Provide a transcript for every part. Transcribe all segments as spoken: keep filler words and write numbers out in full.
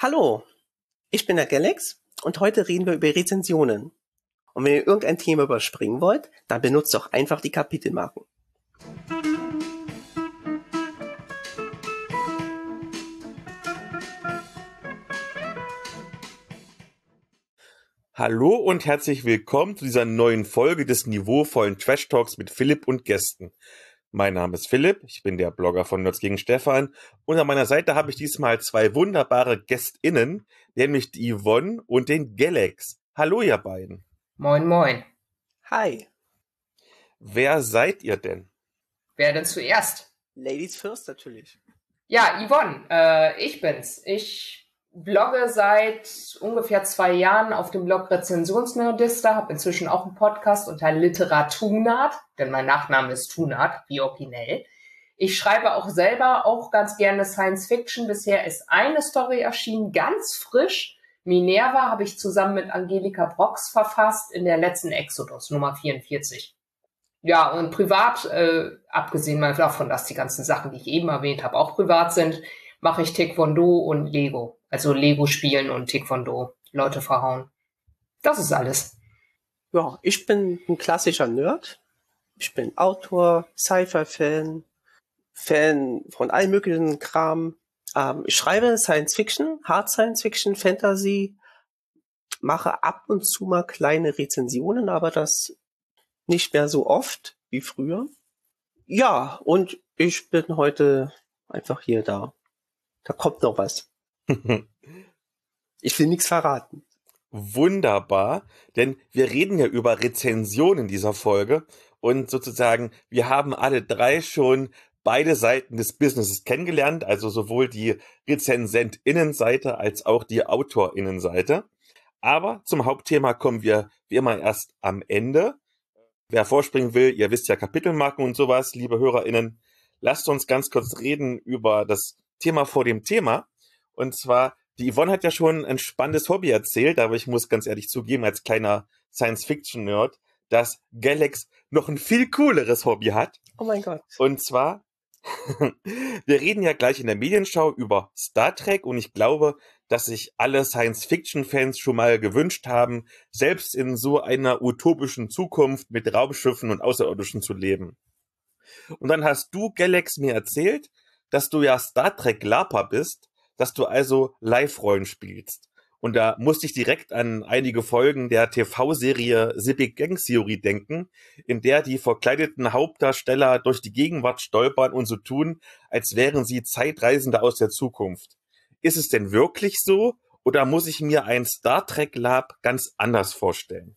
Hallo, ich bin der Galax und heute reden wir über Rezensionen. Und wenn ihr irgendein Thema überspringen wollt, dann benutzt doch einfach die Kapitelmarken. Hallo und herzlich willkommen zu dieser neuen Folge des niveauvollen Trash Talks mit Philipp und Gästen. Mein Name ist Philipp, ich bin der Blogger von Nerds gegen Stefan und an meiner Seite habe ich diesmal zwei wunderbare GästInnen, nämlich die Yvonne und den Galax. Hallo ihr beiden. Moin moin. Hi. Wer seid ihr denn? Wer denn zuerst? Ladies first natürlich. Ja, Yvonne, äh, ich bin's. Ich blogge seit ungefähr zwei Jahren auf dem Blog Rezensionsnerdista, habe inzwischen auch einen Podcast unter Literatunat, denn mein Nachname ist Tunat, wie originell. Ich schreibe auch selber auch ganz gerne Science Fiction. Bisher ist eine Story erschienen, ganz frisch. Minerva habe ich zusammen mit Angelika Brox verfasst in der letzten Exodus, Nummer vierundvierzig. Ja, und privat, äh, abgesehen mal davon, dass die ganzen Sachen, die ich eben erwähnt habe, auch privat sind, mache ich Taekwondo und Lego. Also Lego spielen und Taekwondo, Leute verhauen. Das ist alles. Ja, ich bin ein klassischer Nerd. Ich bin Autor, Sci-Fi-Fan, Fan von allen möglichen Kram. Ähm, ich schreibe Science Fiction, Hard Science Fiction, Fantasy, mache ab und zu mal kleine Rezensionen, aber das nicht mehr so oft wie früher. Ja, und ich bin heute einfach hier da. Da kommt noch was. Ich will nichts verraten. Wunderbar, denn wir reden ja über Rezensionen in dieser Folge und sozusagen, wir haben alle drei schon beide Seiten des Businesses kennengelernt, also sowohl die RezensentInnenseite als auch die AutorInnenseite. Aber zum Hauptthema kommen wir wie immer erst am Ende. Wer vorspringen will, ihr wisst ja Kapitelmarken und sowas, liebe HörerInnen. Lasst uns ganz kurz reden über das Thema vor dem Thema. Und zwar, die Yvonne hat ja schon ein spannendes Hobby erzählt, aber ich muss ganz ehrlich zugeben, als kleiner Science-Fiction-Nerd, dass Galax noch ein viel cooleres Hobby hat. Oh mein Gott. Und zwar, wir reden ja gleich in der Medienschau über Star Trek und ich glaube, dass sich alle Science-Fiction-Fans schon mal gewünscht haben, selbst in so einer utopischen Zukunft mit Raumschiffen und Außerirdischen zu leben. Und dann hast du, Galax, mir erzählt, dass du ja Star Trek Lapa bist, dass du also Live-Rollen spielst. Und da musste ich direkt an einige Folgen der T V-Serie The Big Bang Theory denken, in der die verkleideten Hauptdarsteller durch die Gegenwart stolpern und so tun, als wären sie Zeitreisende aus der Zukunft. Ist es denn wirklich so, oder muss ich mir ein Star Trek Lab ganz anders vorstellen?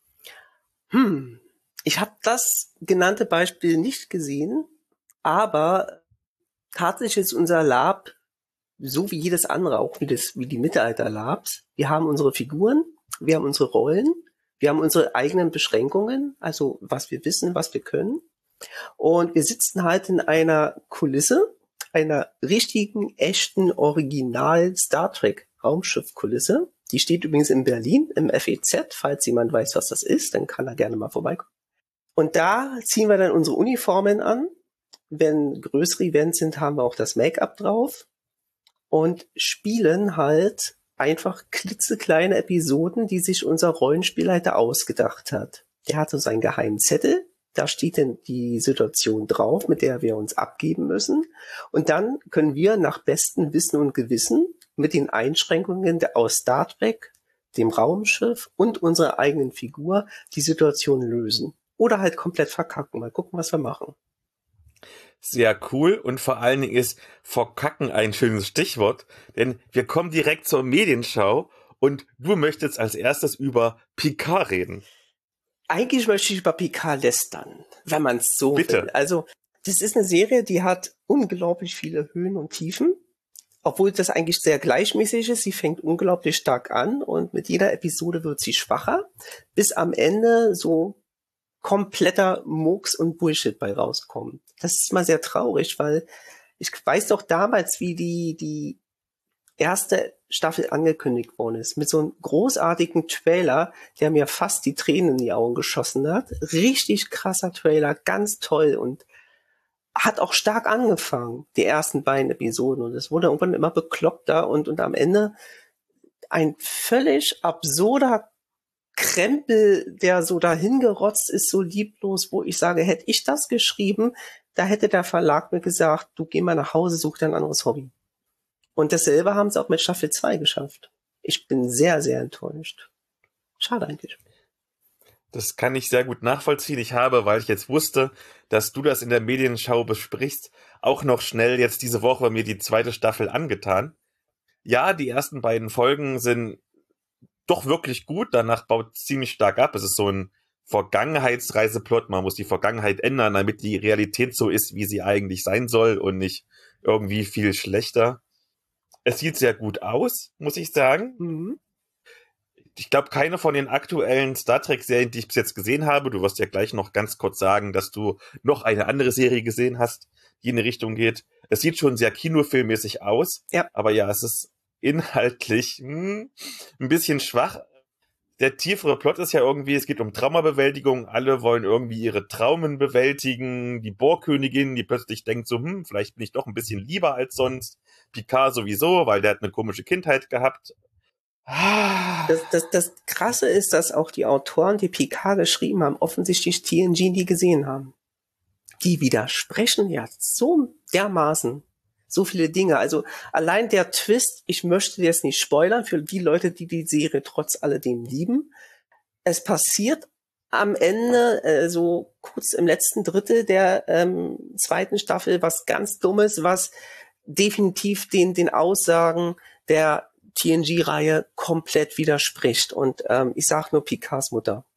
Hm, ich habe das genannte Beispiel nicht gesehen, aber tatsächlich ist unser Lab so wie jedes andere, auch wie, das, wie die Mittelalter-Labs. Wir haben unsere Figuren, wir haben unsere Rollen, wir haben unsere eigenen Beschränkungen, also was wir wissen, was wir können. Und wir sitzen halt in einer Kulisse, einer richtigen, echten, original Star Trek Raumschiff-Kulisse. Die steht übrigens in Berlin im F E Z, falls jemand weiß, was das ist, dann kann er gerne mal vorbeikommen. Und da ziehen wir dann unsere Uniformen an. Wenn größere Events sind, haben wir auch das Make-up drauf. Und spielen halt einfach klitzekleine Episoden, die sich unser Rollenspielleiter ausgedacht hat. Der hat uns einen geheimen Zettel, da steht dann die Situation drauf, mit der wir uns abgeben müssen. Und dann können wir nach bestem Wissen und Gewissen mit den Einschränkungen aus Star Trek, dem Raumschiff und unserer eigenen Figur die Situation lösen. Oder halt komplett verkacken. Mal gucken, was wir machen. Sehr cool und vor allen Dingen ist verkacken ein schönes Stichwort, denn wir kommen direkt zur Medienschau und du möchtest als erstes über Picard reden. Eigentlich möchte ich über Picard lästern, wenn man es so Bitte. will. Also, das ist eine Serie, die hat unglaublich viele Höhen und Tiefen, obwohl das eigentlich sehr gleichmäßig ist. Sie fängt unglaublich stark an und mit jeder Episode wird sie schwacher, bis am Ende so kompletter Murks und Bullshit bei rauskommen. Das ist mal sehr traurig, weil ich weiß doch damals, wie die die erste Staffel angekündigt worden ist, mit so einem großartigen Trailer, der mir fast die Tränen in die Augen geschossen hat. Richtig krasser Trailer, ganz toll und hat auch stark angefangen, die ersten beiden Episoden. Und es wurde irgendwann immer bekloppter und, und am Ende ein völlig absurder Krempel, der so dahingerotzt ist, so lieblos, wo ich sage, hätte ich das geschrieben, da hätte der Verlag mir gesagt, du geh mal nach Hause, such dir ein anderes Hobby. Und dasselbe haben sie auch mit Staffel zwei geschafft. Ich bin sehr, sehr enttäuscht. Schade eigentlich. Das kann ich sehr gut nachvollziehen. Ich habe, weil ich jetzt wusste, dass du das in der Medienschau besprichst, auch noch schnell jetzt diese Woche mir die zweite Staffel angetan. Ja, die ersten beiden Folgen sind doch wirklich gut. Danach baut es ziemlich stark ab. Es ist so ein Vergangenheitsreiseplot. Man muss die Vergangenheit ändern, damit die Realität so ist, wie sie eigentlich sein soll und nicht irgendwie viel schlechter. Es sieht sehr gut aus, muss ich sagen. Mhm. Ich glaube, keine von den aktuellen Star Trek-Serien, die ich bis jetzt gesehen habe, du wirst ja gleich noch ganz kurz sagen, dass du noch eine andere Serie gesehen hast, die in die Richtung geht. Es sieht schon sehr kinofilmmäßig aus, ja. aber ja, es ist inhaltlich hm, ein bisschen schwach. Der tiefere Plot ist ja irgendwie, es geht um Traumabewältigung, alle wollen irgendwie ihre Traumen bewältigen, die Bohrkönigin, die plötzlich denkt so, hm, vielleicht bin ich doch ein bisschen lieber als sonst, Picard sowieso, weil der hat eine komische Kindheit gehabt. Das, das, das Krasse ist, dass auch die Autoren, die Picard geschrieben haben, offensichtlich T N G nie gesehen haben. Die widersprechen ja so dermaßen so viele Dinge. Also allein der Twist, ich möchte jetzt nicht spoilern für die Leute, die die Serie trotz alledem lieben. Es passiert am Ende, äh, so kurz im letzten Drittel der ähm, zweiten Staffel, was ganz Dummes, was definitiv den, den Aussagen der T N G-Reihe komplett widerspricht. Und ähm, ich sag nur Picards Mutter.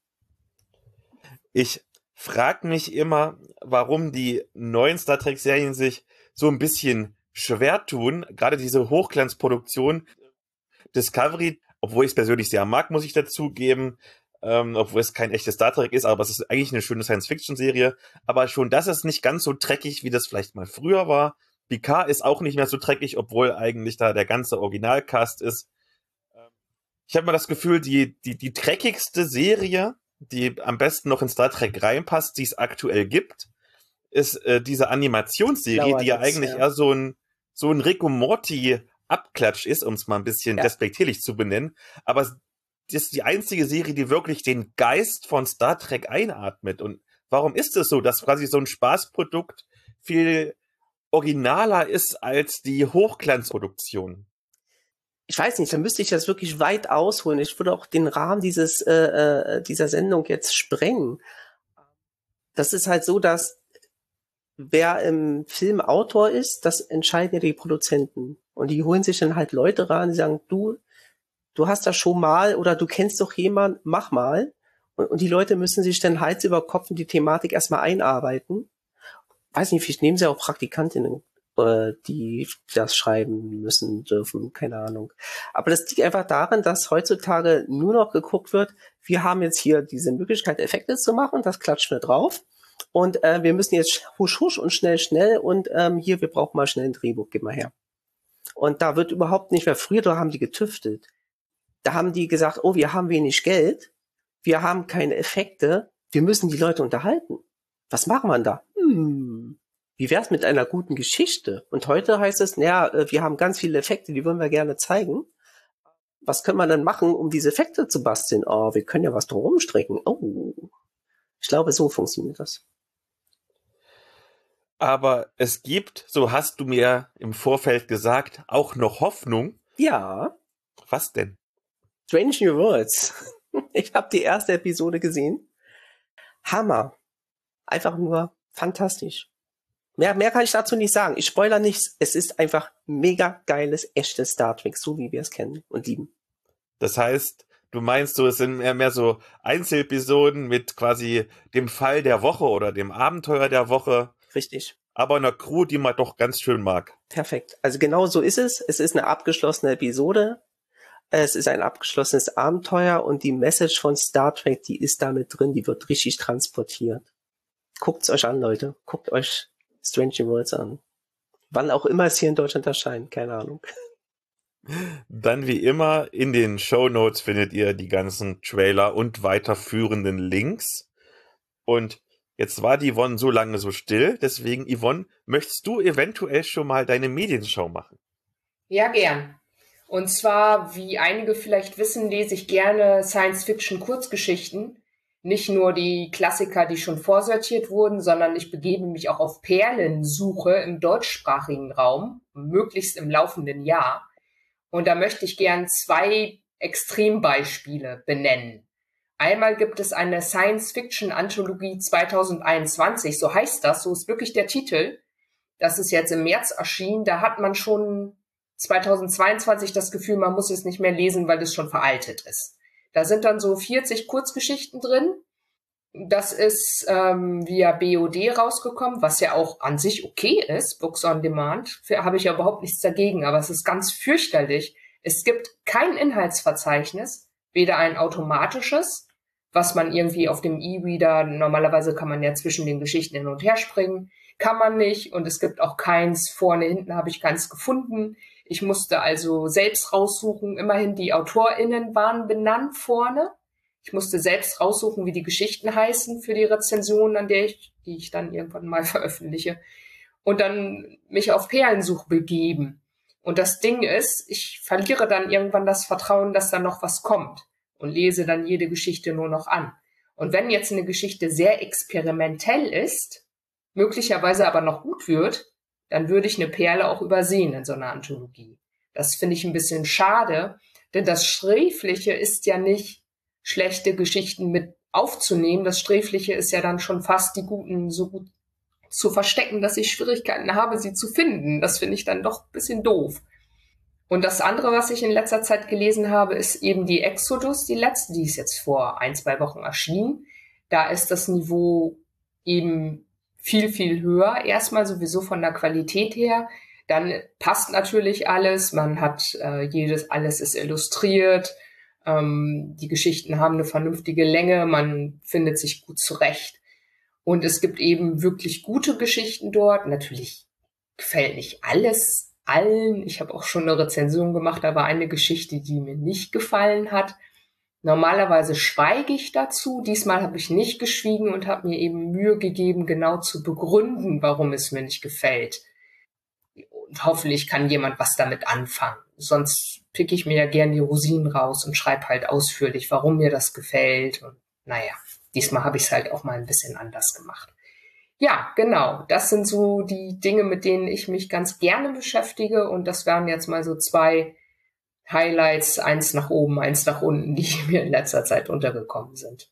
Ich frag mich immer, warum die neuen Star Trek-Serien sich so ein bisschen schwer tun. Gerade diese Hochglanzproduktion Discovery, obwohl ich es persönlich sehr mag, muss ich dazugeben, ähm, obwohl es kein echtes Star Trek ist, aber es ist eigentlich eine schöne Science-Fiction-Serie. Aber schon das ist nicht ganz so dreckig, wie das vielleicht mal früher war. Picard ist auch nicht mehr so dreckig, obwohl eigentlich da der ganze Originalcast ist. Ich habe mal das Gefühl, die, die, die dreckigste Serie, die am besten noch in Star Trek reinpasst, die es aktuell gibt, ist äh, diese Animationsserie, Dauert die ja jetzt, eigentlich ja. eher so ein, so ein Rick und Morty Abklatsch ist, um es mal ein bisschen Ja. despektierlich zu benennen. Aber das ist die einzige Serie, die wirklich den Geist von Star Trek einatmet. Und warum ist es so, dass quasi so ein Spaßprodukt viel originaler ist als die Hochglanzproduktion? Ich weiß nicht, da müsste ich das wirklich weit ausholen. Ich würde auch den Rahmen dieses äh, äh, dieser Sendung jetzt sprengen. Das ist halt so, dass wer im Film Autor ist, das entscheiden ja die Produzenten. Und die holen sich dann halt Leute ran, die sagen, du, du hast das schon mal oder du kennst doch jemanden, mach mal. Und, und die Leute müssen sich dann Hals über Kopf in die Thematik erstmal einarbeiten. Weiß nicht, vielleicht nehmen sie auch Praktikantinnen, äh, die das schreiben müssen, dürfen, keine Ahnung. Aber das liegt einfach daran, dass heutzutage nur noch geguckt wird, wir haben jetzt hier diese Möglichkeit, Effekte zu machen, das klatschen wir drauf. Und äh, wir müssen jetzt husch, husch und schnell, schnell und ähm, hier, wir brauchen mal schnell ein Drehbuch, gib mal her. Und da wird überhaupt nicht mehr, früher, da haben die getüftelt. Da haben die gesagt, oh, wir haben wenig Geld, wir haben keine Effekte, wir müssen die Leute unterhalten. Was machen wir da? Hm, wie wär's mit einer guten Geschichte? Und heute heißt es, naja, wir haben ganz viele Effekte, die wollen wir gerne zeigen. Was können wir denn machen, um diese Effekte zu basteln? Oh, wir können ja was drum strecken. Oh, ich glaube, so funktioniert das. Aber es gibt, so hast du mir im Vorfeld gesagt, auch noch Hoffnung. Ja. Was denn? Strange New Worlds. Ich habe die erste Episode gesehen. Hammer. Einfach nur fantastisch. Mehr, mehr kann ich dazu nicht sagen. Ich spoilere nichts. Es ist einfach mega geiles, echtes Star Trek, so wie wir es kennen und lieben. Das heißt, du meinst so, es sind mehr, mehr so Einzelepisoden mit quasi dem Fall der Woche oder dem Abenteuer der Woche. Richtig. Aber einer Crew, die man doch ganz schön mag. Perfekt. Also genau so ist es. Es ist eine abgeschlossene Episode. Es ist ein abgeschlossenes Abenteuer und die Message von Star Trek, die ist da mit drin, die wird richtig transportiert. Guckt's euch an, Leute. Guckt euch Strange New Worlds an. Wann auch immer es hier in Deutschland erscheint, keine Ahnung. Dann wie immer in den Shownotes findet ihr die ganzen Trailer und weiterführenden Links. Und Jetzt war die Yvonne so lange so still, deswegen, Yvonne, möchtest du eventuell schon mal deine Medienschau machen? Ja, gern. Und zwar, wie einige vielleicht wissen, lese ich gerne Science-Fiction-Kurzgeschichten. Nicht nur die Klassiker, die schon vorsortiert wurden, sondern ich begebe mich auch auf Perlensuche im deutschsprachigen Raum, möglichst im laufenden Jahr. Und da möchte ich gern zwei Extrembeispiele benennen. Einmal gibt es eine Science-Fiction-Anthologie zwanzig einundzwanzig, so heißt das, so ist wirklich der Titel. Das ist jetzt im März erschienen, da hat man schon zweitausendzweiundzwanzig das Gefühl, man muss es nicht mehr lesen, weil es schon veraltet ist. Da sind dann so vierzig Kurzgeschichten drin. Das ist ähm, via B O D rausgekommen, was ja auch an sich okay ist, Books on Demand. Für habe ich ja überhaupt nichts dagegen, aber es ist ganz fürchterlich. Es gibt kein Inhaltsverzeichnis, weder ein automatisches, was man irgendwie auf dem E-Reader, normalerweise kann man ja zwischen den Geschichten hin und her springen, kann man nicht. Und es gibt auch keins vorne, hinten habe ich keins gefunden. Ich musste also selbst raussuchen. Immerhin die AutorInnen waren benannt vorne. Ich musste selbst raussuchen, wie die Geschichten heißen für die Rezension, an der ich, die ich dann irgendwann mal veröffentliche. Und dann mich auf Perlensuche begeben. Und das Ding ist, ich verliere dann irgendwann das Vertrauen, dass da noch was kommt. Und lese dann jede Geschichte nur noch an. Und wenn jetzt eine Geschichte sehr experimentell ist, möglicherweise aber noch gut wird, dann würde ich eine Perle auch übersehen in so einer Anthologie. Das finde ich ein bisschen schade, denn das Sträfliche ist ja nicht, schlechte Geschichten mit aufzunehmen. Das Sträfliche ist ja dann schon fast, die guten so gut zu verstecken, dass ich Schwierigkeiten habe, sie zu finden. Das finde ich dann doch ein bisschen doof. Und das andere, was ich in letzter Zeit gelesen habe, ist eben die Exodus, die letzte, die ist jetzt vor ein, zwei Wochen erschienen. Da ist das Niveau eben viel, viel höher. Erstmal sowieso von der Qualität her. Dann passt natürlich alles. Man hat äh, jedes, alles ist illustriert. Ähm, die Geschichten haben eine vernünftige Länge. Man findet sich gut zurecht. Und es gibt eben wirklich gute Geschichten dort. Natürlich gefällt nicht alles allen. Ich habe auch schon eine Rezension gemacht. Da war eine Geschichte, die mir nicht gefallen hat. Normalerweise schweige ich dazu. Diesmal habe ich nicht geschwiegen und habe mir eben Mühe gegeben, genau zu begründen, warum es mir nicht gefällt. Und hoffentlich kann jemand was damit anfangen. Sonst picke ich mir ja gern die Rosinen raus und schreibe halt ausführlich, warum mir das gefällt. Und naja, diesmal habe ich es halt auch mal ein bisschen anders gemacht. Ja, genau. Das sind so die Dinge, mit denen ich mich ganz gerne beschäftige. Und das wären jetzt mal so zwei Highlights, eins nach oben, eins nach unten, die mir in letzter Zeit untergekommen sind.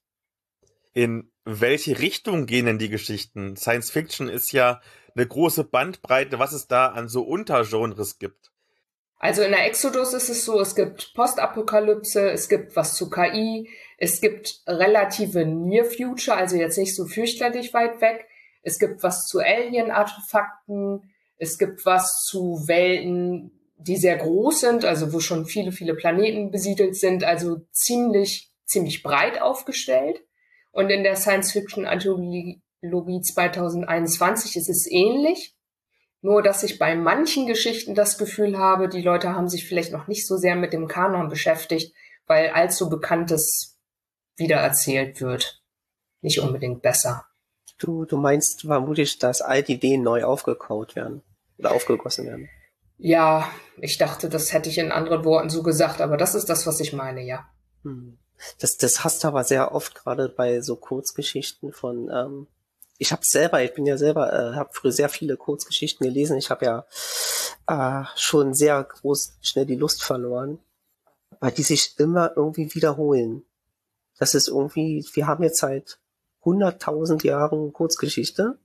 In welche Richtung gehen denn die Geschichten? Science Fiction ist ja eine große Bandbreite, was es da an so Untergenres gibt. Also in der Exodus ist es so, es gibt Postapokalypse, es gibt was zu K I, es gibt relative Near Future, also jetzt nicht so fürchterlich weit weg. Es gibt was zu Alien-Artefakten, es gibt was zu Welten, die sehr groß sind, also wo schon viele, viele Planeten besiedelt sind, also ziemlich, ziemlich breit aufgestellt. Und in der Science-Fiction-Anthologie zwanzig einundzwanzig ist es ähnlich, nur dass ich bei manchen Geschichten das Gefühl habe, die Leute haben sich vielleicht noch nicht so sehr mit dem Kanon beschäftigt, weil allzu Bekanntes wiedererzählt wird. Nicht unbedingt besser. Du, du meinst vermutlich, dass alte Ideen neu aufgekaut werden oder aufgegossen werden? Ja, ich dachte, das hätte ich in anderen Worten so gesagt, aber das ist das, was ich meine, ja. Hm. Das, das hast du aber sehr oft, gerade bei so Kurzgeschichten von, ähm, ich habe selber, ich bin ja selber, äh, habe früher sehr viele Kurzgeschichten gelesen. Ich habe ja äh, schon sehr groß schnell die Lust verloren, weil die sich immer irgendwie wiederholen. Das ist irgendwie, wir haben jetzt seit hunderttausend Jahren Kurzgeschichte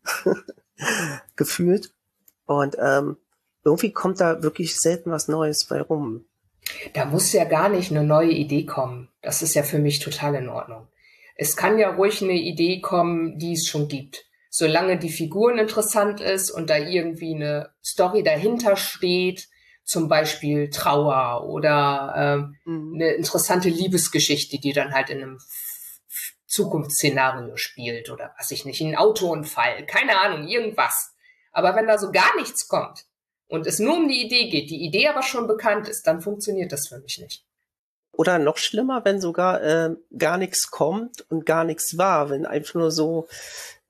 gefühlt und ähm, irgendwie kommt da wirklich selten was Neues bei rum. Da muss ja gar nicht eine neue Idee kommen. Das ist ja für mich total in Ordnung. Es kann ja ruhig eine Idee kommen, die es schon gibt. Solange die Figuren interessant ist und da irgendwie eine Story dahinter steht, zum Beispiel Trauer oder ähm, mhm. eine interessante Liebesgeschichte, die dann halt in einem Zukunftsszenario spielt oder was ich nicht, ein Autounfall, keine Ahnung, irgendwas. Aber wenn da so gar nichts kommt und es nur um die Idee geht, die Idee aber schon bekannt ist, dann funktioniert das für mich nicht. Oder noch schlimmer, wenn sogar äh, gar nichts kommt und gar nichts war, wenn einfach nur so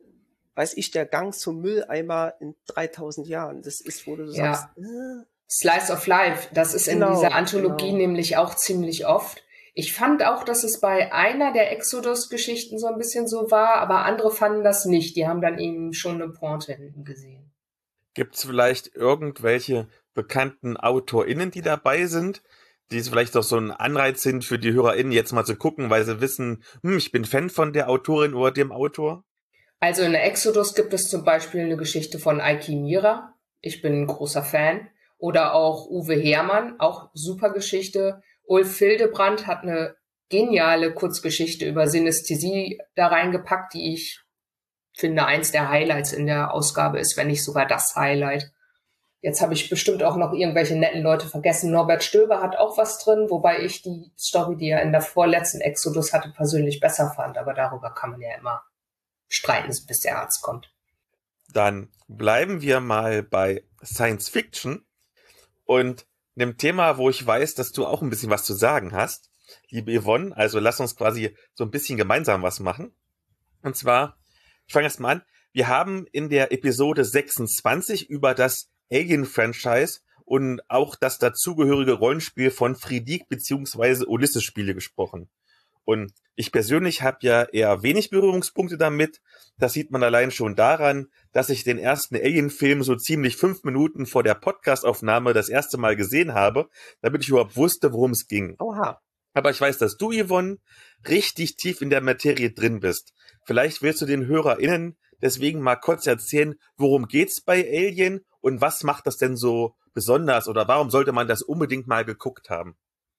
weiß ich, der Gang zum Mülleimer in dreitausend Jahren. Das ist, wo du so Ja. sagst, äh, Slice of Life, das ist in Genau, dieser Anthologie genau. nämlich auch ziemlich oft. Ich fand auch, dass es bei einer der Exodus-Geschichten so ein bisschen so war, aber andere fanden das nicht. Die haben dann eben schon eine Pointe hinten gesehen. Gibt's vielleicht irgendwelche bekannten AutorInnen, die dabei sind, die es vielleicht auch so ein Anreiz sind für die HörerInnen, jetzt mal zu gucken, weil sie wissen, hm, ich bin Fan von der Autorin oder dem Autor? Also in der Exodus gibt es zum Beispiel eine Geschichte von Eiki Mira. Ich bin ein großer Fan. Oder auch Uwe Herrmann, auch super Geschichte. Ulf Hildebrand hat eine geniale Kurzgeschichte über Synästhesie da reingepackt, die ich finde eins der Highlights in der Ausgabe ist, wenn nicht sogar das Highlight. Jetzt habe ich bestimmt auch noch irgendwelche netten Leute vergessen. Norbert Stöber hat auch was drin, wobei ich die Story, die er in der vorletzten Exodus hatte, persönlich besser fand. Aber darüber kann man ja immer streiten, bis der Arzt kommt. Dann bleiben wir mal bei Science Fiction und einem Thema, wo ich weiß, dass du auch ein bisschen was zu sagen hast, liebe Yvonne. Also lass uns quasi so ein bisschen gemeinsam was machen. Und zwar, ich fange erst mal an, wir haben in der Episode sechsundzwanzig über das Alien-Franchise und auch das dazugehörige Rollenspiel von Friedrich bzw. Ulysses-Spiele gesprochen. Und ich persönlich habe ja eher wenig Berührungspunkte damit. Das sieht man allein schon daran, dass ich den ersten Alien-Film so ziemlich fünf Minuten vor der Podcast-Aufnahme das erste Mal gesehen habe, damit ich überhaupt wusste, worum es ging. Oha. Aber ich weiß, dass du, Yvonne, richtig tief in der Materie drin bist. Vielleicht willst du den HörerInnen deswegen mal kurz erzählen, worum geht's bei Alien und was macht das denn so besonders oder warum sollte man das unbedingt mal geguckt haben?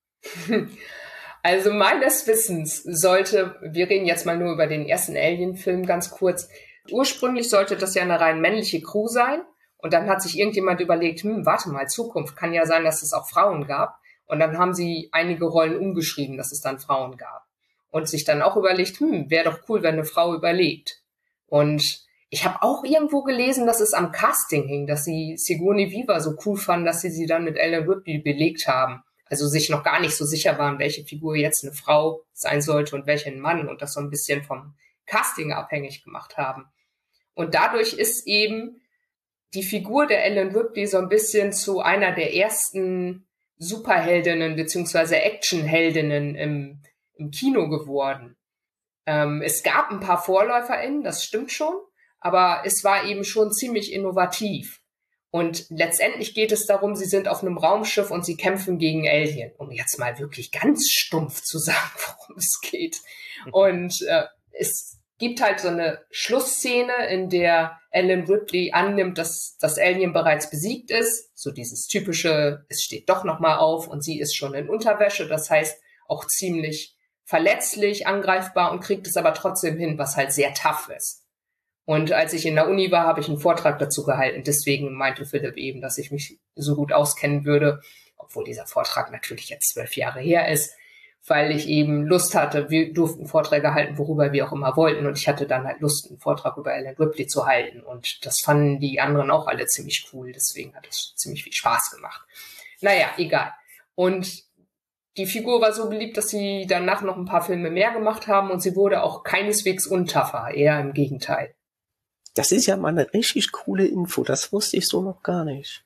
Also meines Wissens sollte, wir reden jetzt mal nur über den ersten Alien-Film ganz kurz, ursprünglich sollte das ja eine rein männliche Crew sein und dann hat sich irgendjemand überlegt, hm, warte mal, Zukunft, kann ja sein, dass es auch Frauen gab und dann haben sie einige Rollen umgeschrieben, dass es dann Frauen gab und sich dann auch überlegt, hm, wäre doch cool, wenn eine Frau überlegt. Und ich habe auch irgendwo gelesen, dass es am Casting hing, dass sie Sigourney Weaver so cool fanden, dass sie sie dann mit Ellen Ripley belegt haben. Also sich noch gar nicht so sicher waren, welche Figur jetzt eine Frau sein sollte und welche ein Mann und das so ein bisschen vom Casting abhängig gemacht haben. Und dadurch ist eben die Figur der Ellen Ripley so ein bisschen zu einer der ersten Superheldinnen beziehungsweise Actionheldinnen im, im Kino geworden. Ähm, es gab ein paar VorläuferInnen, das stimmt schon, aber es war eben schon ziemlich innovativ. Und letztendlich geht es darum, sie sind auf einem Raumschiff und sie kämpfen gegen Alien, um jetzt mal wirklich ganz stumpf zu sagen, worum es geht. Und äh, es gibt halt so eine Schlussszene, in der Ellen Ripley annimmt, dass das Alien bereits besiegt ist. So dieses typische, es steht doch noch mal auf und sie ist schon in Unterwäsche. Das heißt, auch ziemlich verletzlich, angreifbar und kriegt es aber trotzdem hin, was halt sehr tough ist. Und als ich in der Uni war, habe ich einen Vortrag dazu gehalten. Deswegen meinte Philipp eben, dass ich mich so gut auskennen würde, obwohl dieser Vortrag natürlich jetzt zwölf Jahre her ist, weil ich eben Lust hatte, wir durften Vorträge halten, worüber wir auch immer wollten. Und ich hatte dann halt Lust, einen Vortrag über Ellen Ripley zu halten. Und das fanden die anderen auch alle ziemlich cool. Deswegen hat es ziemlich viel Spaß gemacht. Naja, egal. Und die Figur war so beliebt, dass sie danach noch ein paar Filme mehr gemacht haben. Und sie wurde auch keineswegs untaffer, eher im Gegenteil. Das ist ja mal eine richtig coole Info. Das wusste ich so noch gar nicht.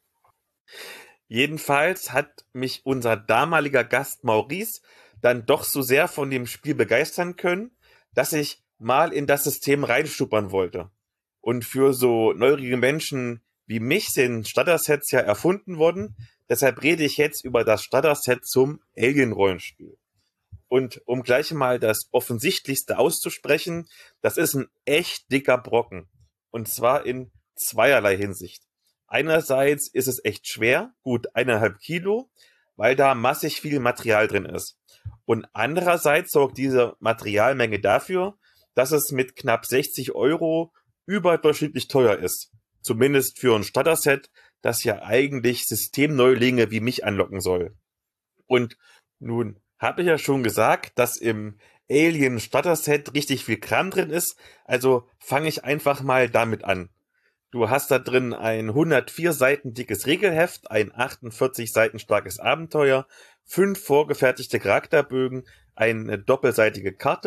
Jedenfalls hat mich unser damaliger Gast Maurice dann doch so sehr von dem Spiel begeistern können, dass ich mal in das System reinschnuppern wollte. Und für so neugierige Menschen wie mich sind Starter-Sets ja erfunden worden. Deshalb rede ich jetzt über das Starter-Set zum Alien-Rollenspiel. Und um gleich mal das Offensichtlichste auszusprechen, das ist ein echt dicker Brocken. Und zwar in zweierlei Hinsicht. Einerseits ist es echt schwer, gut eineinhalb Kilo, weil da massig viel Material drin ist. Und andererseits sorgt diese Materialmenge dafür, dass es mit knapp sechzig Euro überdurchschnittlich teuer ist. Zumindest für ein Starter-Set, das ja eigentlich Systemneulinge wie mich anlocken soll. Und nun habe ich ja schon gesagt, dass im Alien Starter-Set richtig viel Kram drin ist, also fange ich einfach mal damit an. Du hast da drin ein hundertvier Seiten dickes Regelheft, ein achtundvierzig Seiten starkes Abenteuer, fünf vorgefertigte Charakterbögen, eine doppelseitige Karte,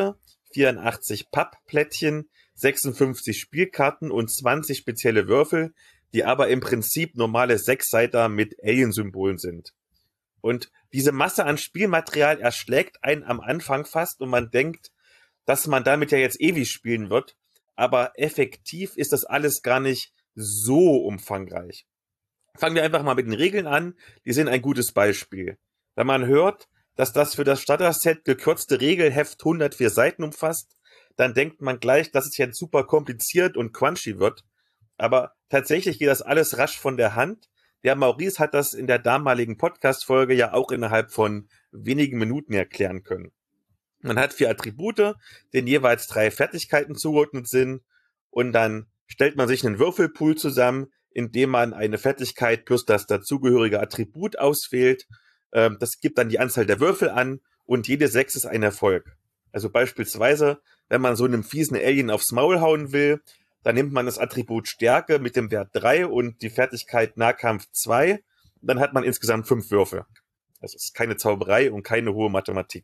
vierundachtzig Pappplättchen, sechsundfünfzig Spielkarten und zwanzig spezielle Würfel, die aber im Prinzip normale Sechsseiter mit Alien-Symbolen sind. Und diese Masse an Spielmaterial erschlägt einen am Anfang fast und man denkt, dass man damit ja jetzt ewig spielen wird, aber effektiv ist das alles gar nicht so umfangreich. Fangen wir einfach mal mit den Regeln an, die sind ein gutes Beispiel. Wenn man hört, dass das für das Starter-Set gekürzte Regelheft hundertvier Seiten umfasst, dann denkt man gleich, dass es jetzt super kompliziert und crunchy wird. Aber tatsächlich geht das alles rasch von der Hand. Der Maurice hat das in der damaligen Podcast-Folge ja auch innerhalb von wenigen Minuten erklären können. Man hat vier Attribute, denen jeweils drei Fertigkeiten zugeordnet sind, und dann stellt man sich einen Würfelpool zusammen, indem man eine Fertigkeit plus das dazugehörige Attribut auswählt. Das gibt dann die Anzahl der Würfel an und jede sechs ist ein Erfolg. Also beispielsweise, wenn man so einem fiesen Alien aufs Maul hauen will, dann nimmt man das Attribut Stärke mit dem Wert drei und die Fertigkeit Nahkampf zwei. Dann hat man insgesamt fünf Würfel. Das ist keine Zauberei und keine hohe Mathematik.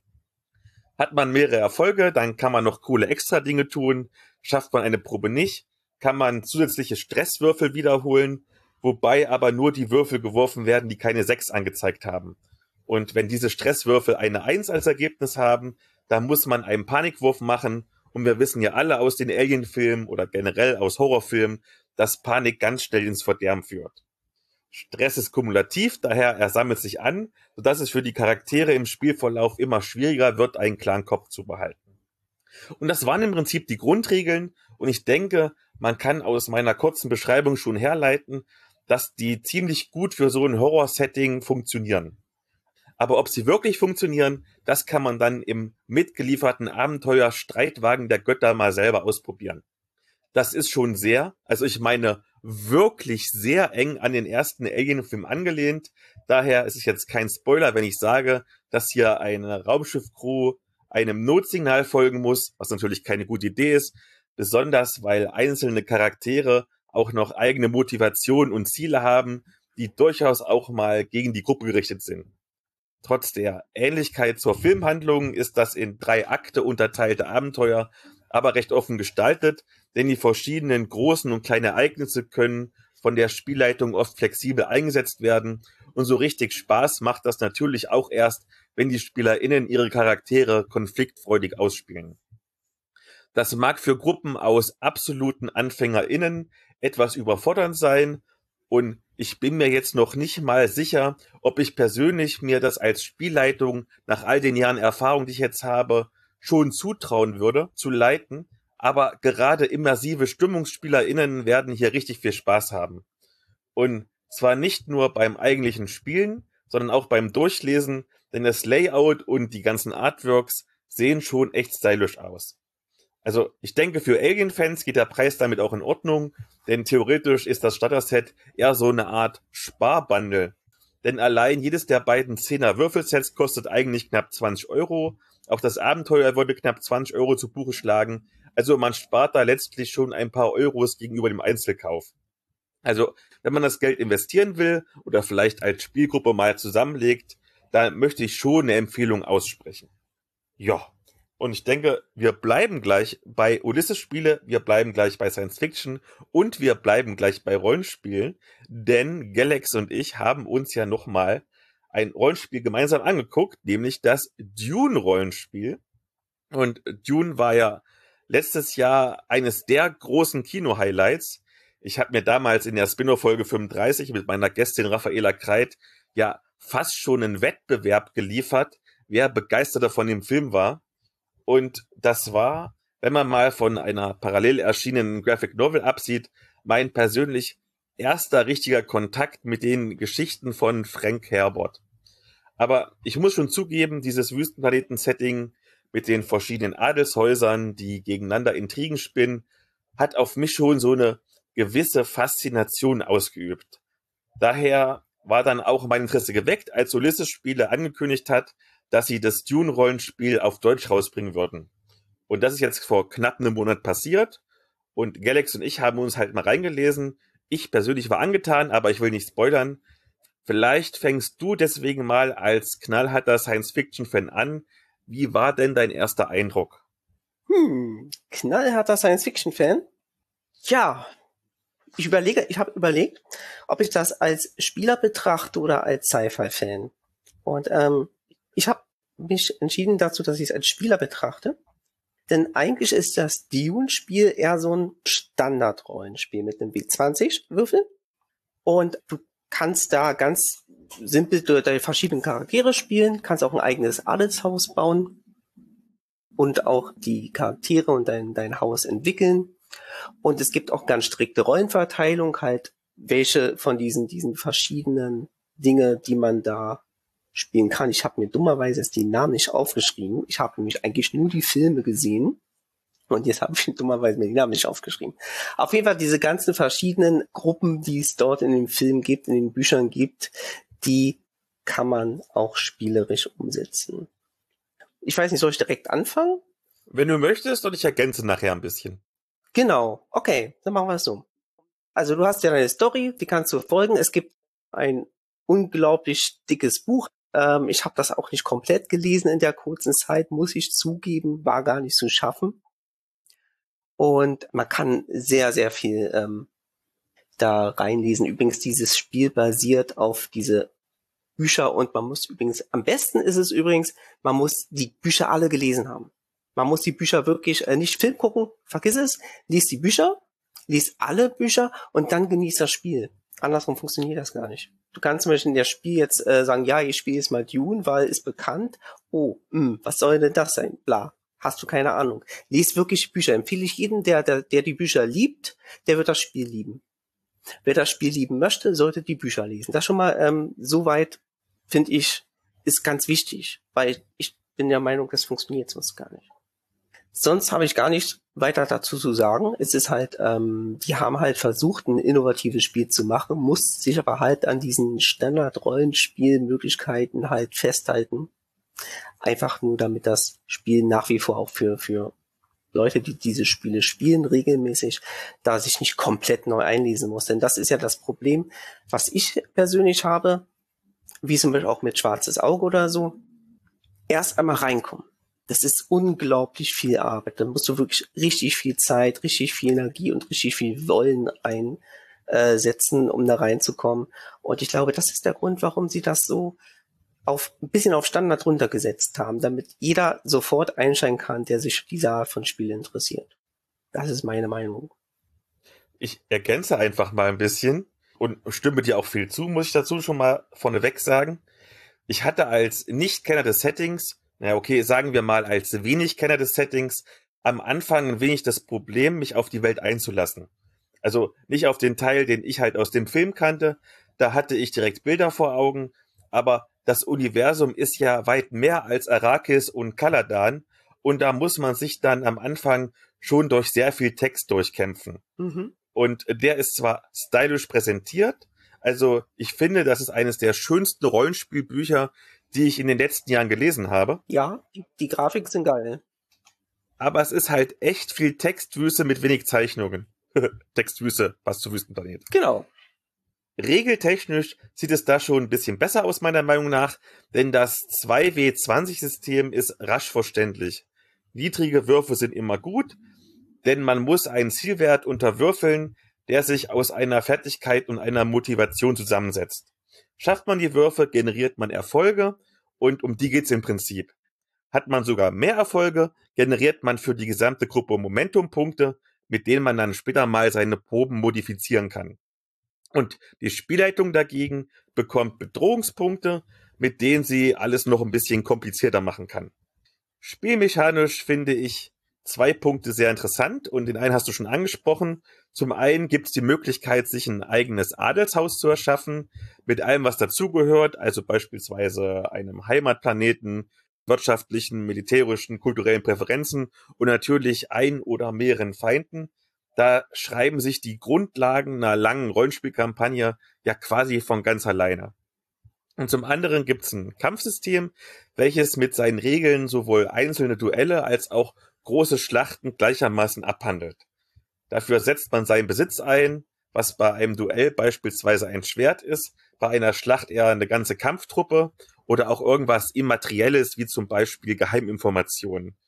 Hat man mehrere Erfolge, dann kann man noch coole Extra-Dinge tun. Schafft man eine Probe nicht, kann man zusätzliche Stresswürfel wiederholen, wobei aber nur die Würfel geworfen werden, die keine sechs angezeigt haben. Und wenn diese Stresswürfel eine eins als Ergebnis haben, dann muss man einen Panikwurf machen. Und wir wissen ja alle aus den Alien-Filmen oder generell aus Horrorfilmen, dass Panik ganz schnell ins Verderben führt. Stress ist kumulativ, daher er sammelt sich an, sodass es für die Charaktere im Spielverlauf immer schwieriger wird, einen klaren Kopf zu behalten. Und das waren im Prinzip die Grundregeln. Und ich denke, man kann aus meiner kurzen Beschreibung schon herleiten, dass die ziemlich gut für so ein Horror-Setting funktionieren. Aber ob sie wirklich funktionieren, das kann man dann im mitgelieferten Abenteuer Streitwagen der Götter mal selber ausprobieren. Das ist schon sehr, also ich meine wirklich sehr eng an den ersten Alien-Film angelehnt. Daher ist es jetzt kein Spoiler, wenn ich sage, dass hier eine Raumschiff-Crew einem Notsignal folgen muss, was natürlich keine gute Idee ist, besonders weil einzelne Charaktere auch noch eigene Motivationen und Ziele haben, die durchaus auch mal gegen die Gruppe gerichtet sind. Trotz der Ähnlichkeit zur Filmhandlung ist das in drei Akte unterteilte Abenteuer aber recht offen gestaltet, denn die verschiedenen großen und kleinen Ereignisse können von der Spielleitung oft flexibel eingesetzt werden und so richtig Spaß macht das natürlich auch erst, wenn die SpielerInnen ihre Charaktere konfliktfreudig ausspielen. Das mag für Gruppen aus absoluten AnfängerInnen etwas überfordernd sein und ich bin mir jetzt noch nicht mal sicher, ob ich persönlich mir das als Spielleitung nach all den Jahren Erfahrung, die ich jetzt habe, schon zutrauen würde, zu leiten, aber gerade immersive StimmungsspielerInnen werden hier richtig viel Spaß haben. Und zwar nicht nur beim eigentlichen Spielen, sondern auch beim Durchlesen, denn das Layout und die ganzen Artworks sehen schon echt stylisch aus. Also ich denke, für Alien-Fans geht der Preis damit auch in Ordnung, denn theoretisch ist das Starter-Set eher so eine Art Sparbundle. Denn allein jedes der beiden Zehner-Würfelsets kostet eigentlich knapp zwanzig Euro. Auch das Abenteuer würde knapp zwanzig Euro zu Buche schlagen. Also man spart da letztlich schon ein paar Euros gegenüber dem Einzelkauf. Also wenn man das Geld investieren will oder vielleicht als Spielgruppe mal zusammenlegt, dann möchte ich schon eine Empfehlung aussprechen. Ja. Und ich denke, wir bleiben gleich bei Ulysses-Spiele, wir bleiben gleich bei Science-Fiction und wir bleiben gleich bei Rollenspielen, denn Galax und ich haben uns ja nochmal ein Rollenspiel gemeinsam angeguckt, nämlich das Dune-Rollenspiel. Und Dune war ja letztes Jahr eines der großen Kino-Highlights. Ich habe mir damals in der Spin-off-Folge fünfunddreißig mit meiner Gästin Raffaela Kreit ja fast schon einen Wettbewerb geliefert, wer begeisterter von dem Film war. Und das war, wenn man mal von einer parallel erschienenen Graphic Novel absieht, mein persönlich erster richtiger Kontakt mit den Geschichten von Frank Herbert. Aber ich muss schon zugeben, dieses Wüstenplaneten-Setting mit den verschiedenen Adelshäusern, die gegeneinander Intrigen spinnen, hat auf mich schon so eine gewisse Faszination ausgeübt. Daher war dann auch mein Interesse geweckt, als Ulysses Spiele angekündigt hat, dass sie das Dune-Rollenspiel auf Deutsch rausbringen würden. Und das ist jetzt vor knapp einem Monat passiert. Und Galax und ich haben uns halt mal reingelesen. Ich persönlich war angetan, aber ich will nicht spoilern. Vielleicht fängst du deswegen mal als knallharter Science-Fiction-Fan an. Wie war denn dein erster Eindruck? Hm, knallharter Science-Fiction-Fan? Ja, ich überlege, ich habe überlegt, ob ich das als Spieler betrachte oder als Sci-Fi-Fan. Und ähm, ich habe mich entschieden dazu, dass ich es als Spieler betrachte. Denn eigentlich ist das Dune-Spiel eher so ein Standard-Rollenspiel mit einem W zwanzig Würfel. Und du kannst da ganz simpel deine verschiedenen Charaktere spielen, kannst auch ein eigenes Adelshaus bauen und auch die Charaktere und dein, dein Haus entwickeln. Und es gibt auch ganz strikte Rollenverteilung, halt welche von diesen, diesen verschiedenen Dinge, die man da spielen kann. Ich habe mir dummerweise jetzt die Namen nicht aufgeschrieben. Ich habe nämlich eigentlich nur die Filme gesehen. Und jetzt habe ich dummerweise mir die Namen nicht aufgeschrieben. Auf jeden Fall diese ganzen verschiedenen Gruppen, die es dort in den Filmen gibt, in den Büchern gibt, die kann man auch spielerisch umsetzen. Ich weiß nicht, soll ich direkt anfangen? Wenn du möchtest, und ich ergänze nachher ein bisschen. Genau, okay, dann machen wir es so. Also du hast ja deine Story, die kannst du folgen. Es gibt ein unglaublich dickes Buch. Ähm, ich habe das auch nicht komplett gelesen in der kurzen Zeit, muss ich zugeben, war gar nicht zu schaffen. Und man kann sehr, sehr viel ähm, da reinlesen. Übrigens, dieses Spiel basiert auf diese Bücher und man muss übrigens, am besten ist es übrigens, man muss die Bücher alle gelesen haben. Man muss die Bücher wirklich, äh, nicht Film gucken, vergiss es, lies die Bücher, lies alle Bücher und dann genieß das Spiel. Andersrum funktioniert das gar nicht. Du kannst zum Beispiel in der Spiel jetzt äh, sagen, ja, ich spiele jetzt mal Dune, weil ist bekannt. Oh, mh, was soll denn das sein? Bla. Hast du keine Ahnung. Lies wirklich Bücher. Empfehle ich jedem, der, der, der die Bücher liebt, der wird das Spiel lieben. Wer das Spiel lieben möchte, sollte die Bücher lesen. Das schon mal ähm, soweit, finde ich, ist ganz wichtig, weil ich bin der Meinung, das funktioniert sonst gar nicht. Sonst habe ich gar nicht weiter dazu zu sagen. Es ist halt, ähm, die haben halt versucht, ein innovatives Spiel zu machen, muss sich aber halt an diesen Standard-Rollenspielmöglichkeiten halt festhalten. Einfach nur, damit das Spiel nach wie vor auch für, für Leute, die diese Spiele spielen, regelmäßig, da sich nicht komplett neu einlesen muss. Denn das ist ja das Problem, was ich persönlich habe, wie zum Beispiel auch mit Schwarzes Auge oder so. Erst einmal reinkommen. Das ist unglaublich viel Arbeit. Da musst du wirklich richtig viel Zeit, richtig viel Energie und richtig viel Wollen einsetzen, um da reinzukommen. Und ich glaube, das ist der Grund, warum sie das so auf ein bisschen auf Standard runtergesetzt haben, damit jeder sofort einsteigen kann, der sich für diese Art von Spiel interessiert. Das ist meine Meinung. Ich ergänze einfach mal ein bisschen und stimme dir auch viel zu, muss ich dazu schon mal vorneweg sagen. Ich hatte als Nicht-Kenner des Settings, naja okay, sagen wir mal als Wenig-Kenner des Settings, am Anfang ein wenig das Problem, mich auf die Welt einzulassen. Also nicht auf den Teil, den ich halt aus dem Film kannte, da hatte ich direkt Bilder vor Augen, aber das Universum ist ja weit mehr als Arrakis und Caladan und da muss man sich dann am Anfang schon durch sehr viel Text durchkämpfen. Mhm. Und der ist zwar stylisch präsentiert, also ich finde, das ist eines der schönsten Rollenspielbücher, die ich in den letzten Jahren gelesen habe. Ja, die, die Grafiken sind geil. Aber es ist halt echt viel Textwüste mit wenig Zeichnungen. Textwüste, passt zu Wüstenplanet. Genau. Regeltechnisch sieht es da schon ein bisschen besser aus, meiner Meinung nach, denn das zwei W zwanzig System ist rasch verständlich. Niedrige Würfe sind immer gut, denn man muss einen Zielwert unterwürfeln, der sich aus einer Fertigkeit und einer Motivation zusammensetzt. Schafft man die Würfe, generiert man Erfolge und um die geht's im Prinzip. Hat man sogar mehr Erfolge, generiert man für die gesamte Gruppe Momentumpunkte, mit denen man dann später mal seine Proben modifizieren kann. Und die Spielleitung dagegen bekommt Bedrohungspunkte, mit denen sie alles noch ein bisschen komplizierter machen kann. Spielmechanisch finde ich zwei Punkte sehr interessant und den einen hast du schon angesprochen. Zum einen gibt es die Möglichkeit, sich ein eigenes Adelshaus zu erschaffen, mit allem, was dazugehört, also beispielsweise einem Heimatplaneten, wirtschaftlichen, militärischen, kulturellen Präferenzen und natürlich ein oder mehreren Feinden. Da schreiben sich die Grundlagen einer langen Rollenspielkampagne ja quasi von ganz alleine. Und zum anderen gibt es ein Kampfsystem, welches mit seinen Regeln sowohl einzelne Duelle als auch große Schlachten gleichermaßen abhandelt. Dafür setzt man seinen Besitz ein, was bei einem Duell beispielsweise ein Schwert ist, bei einer Schlacht eher eine ganze Kampftruppe oder auch irgendwas Immaterielles wie zum Beispiel Geheiminformationen.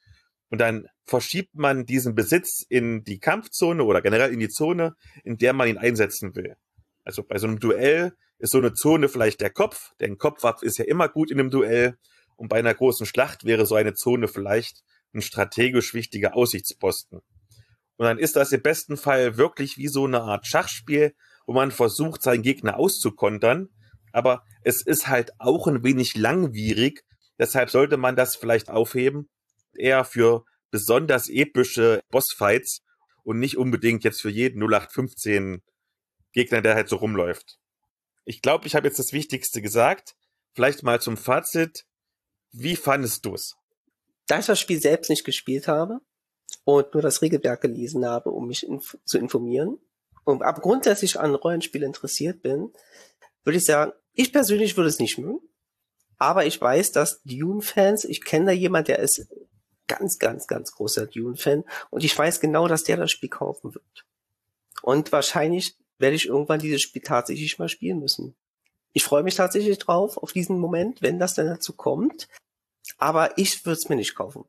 Und dann verschiebt man diesen Besitz in die Kampfzone oder generell in die Zone, in der man ihn einsetzen will. Also bei so einem Duell ist so eine Zone vielleicht der Kopf, denn Kopfwapf ist ja immer gut in einem Duell. Und bei einer großen Schlacht wäre so eine Zone vielleicht ein strategisch wichtiger Aussichtsposten. Und dann ist das im besten Fall wirklich wie so eine Art Schachspiel, wo man versucht, seinen Gegner auszukontern. Aber es ist halt auch ein wenig langwierig. Deshalb sollte man das vielleicht aufheben, eher für besonders epische Bossfights und nicht unbedingt jetzt für jeden null acht fünfzehn Gegner, der halt so rumläuft. Ich glaube, ich habe jetzt das Wichtigste gesagt. Vielleicht mal zum Fazit. Wie fandest du es? Da ich das Spiel selbst nicht gespielt habe und nur das Regelwerk gelesen habe, um mich inf- zu informieren und aber grundsätzlich an Rollenspiele interessiert bin, würde ich sagen, ich persönlich würde es nicht mögen. Aber ich weiß, dass Dune-Fans, ich kenne da jemand, der ist ganz, ganz, ganz großer Dune-Fan und ich weiß genau, dass der das Spiel kaufen wird. Und wahrscheinlich werde ich irgendwann dieses Spiel tatsächlich mal spielen müssen. Ich freue mich tatsächlich drauf, auf diesen Moment, wenn das dann dazu kommt. Aber ich würde es mir nicht kaufen.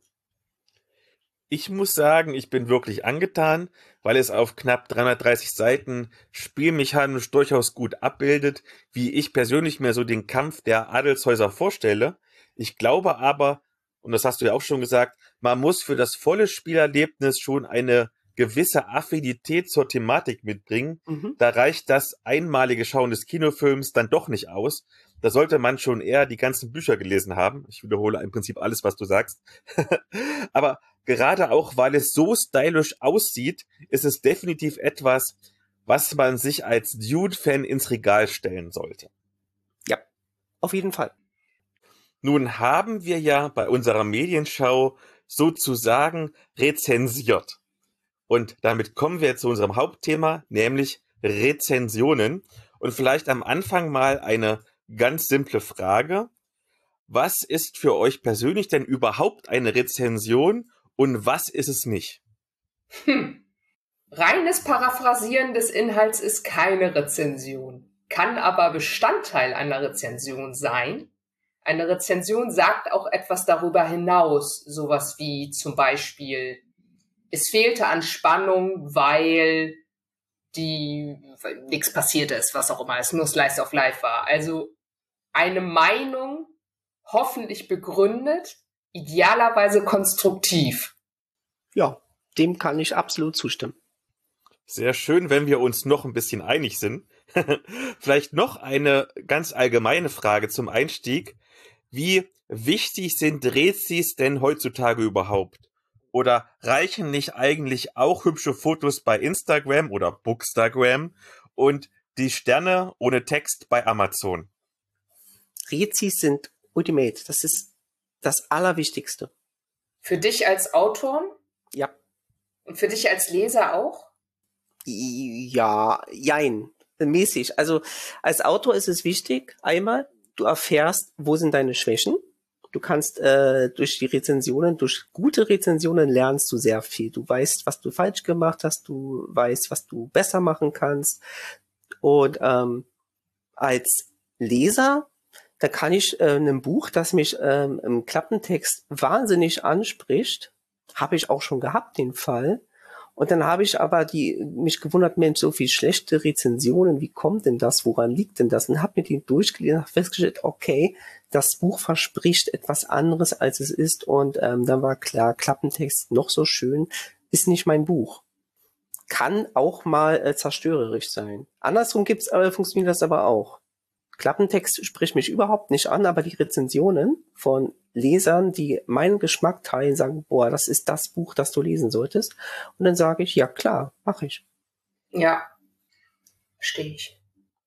Ich muss sagen, ich bin wirklich angetan, weil es auf knapp dreihundertdreißig Seiten spielmechanisch durchaus gut abbildet, wie ich persönlich mir so den Kampf der Adelshäuser vorstelle. Ich glaube aber, und das hast du ja auch schon gesagt, man muss für das volle Spielerlebnis schon eine gewisse Affinität zur Thematik mitbringen. Mhm. Da reicht das einmalige Schauen des Kinofilms dann doch nicht aus. Da sollte man schon eher die ganzen Bücher gelesen haben. Ich wiederhole im Prinzip alles, was du sagst. Aber gerade auch, weil es so stylisch aussieht, ist es definitiv etwas, was man sich als Dune-Fan ins Regal stellen sollte. Ja, auf jeden Fall. Nun haben wir ja bei unserer Medienschau sozusagen rezensiert. Und damit kommen wir zu unserem Hauptthema, nämlich Rezensionen. Und vielleicht am Anfang mal eine ganz simple Frage. Was ist für euch persönlich denn überhaupt eine Rezension und was ist es nicht? Hm. Reines Paraphrasieren des Inhalts ist keine Rezension, kann aber Bestandteil einer Rezension sein. Eine Rezension sagt auch etwas darüber hinaus, sowas wie zum Beispiel, es fehlte an Spannung, weil die nichts passiert ist, was auch immer, es nur Slice of Life war. Also eine Meinung, hoffentlich begründet, idealerweise konstruktiv. Ja, dem kann ich absolut zustimmen. Sehr schön, wenn wir uns noch ein bisschen einig sind. Vielleicht noch eine ganz allgemeine Frage zum Einstieg. Wie wichtig sind Rezis denn heutzutage überhaupt? Oder reichen nicht eigentlich auch hübsche Fotos bei Instagram oder Bookstagram und die Sterne ohne Text bei Amazon? Rezis sind Ultimate. Das ist das Allerwichtigste. Für dich als Autor? Ja. Und für dich als Leser auch? Ja, jein. Mäßig. Also als Autor ist es wichtig, einmal, du erfährst, wo sind deine Schwächen. Du kannst äh, durch die Rezensionen, durch gute Rezensionen lernst du sehr viel. Du weißt, was du falsch gemacht hast, du weißt, was du besser machen kannst. Und ähm, als Leser, da kann ich äh, ein Buch, das mich ähm, im Klappentext wahnsinnig anspricht, habe ich auch schon gehabt, den Fall. Und dann habe ich aber die mich gewundert, Mensch, so viel schlechte Rezensionen, wie kommt denn das, woran liegt denn das? Und habe mir die durchgelesen, habe festgestellt, okay, das Buch verspricht etwas anderes, als es ist. Und ähm, dann war klar, Klappentext noch so schön, ist nicht mein Buch. Kann auch mal äh, zerstörerisch sein. Andersrum gibt's aber, funktioniert das aber auch. Klappentext spricht mich überhaupt nicht an, aber die Rezensionen von Lesern, die meinen Geschmack teilen, sagen, boah, das ist das Buch, das du lesen solltest. Und dann sage ich, ja klar, mache ich. Ja, verstehe ich.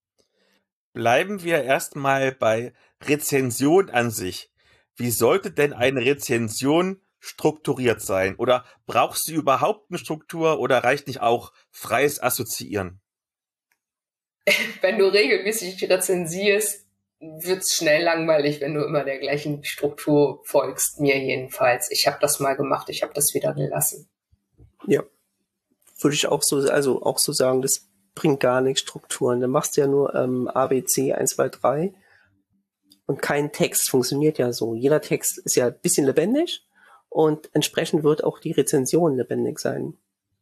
Bleiben wir erstmal bei Rezension an sich. Wie sollte denn eine Rezension strukturiert sein? Oder brauchst du überhaupt eine Struktur oder reicht nicht auch freies Assoziieren? Wenn du regelmäßig rezensierst, wird's schnell langweilig, wenn du immer der gleichen Struktur folgst, mir jedenfalls. Ich habe das mal gemacht, ich habe das wieder gelassen. Ja, würde ich auch so, also auch so sagen, das bringt gar nichts, Strukturen. Dann machst du ja nur ähm, A, B, C, eins, zwei, drei und kein Text funktioniert ja so. Jeder Text ist ja ein bisschen lebendig und entsprechend wird auch die Rezension lebendig sein.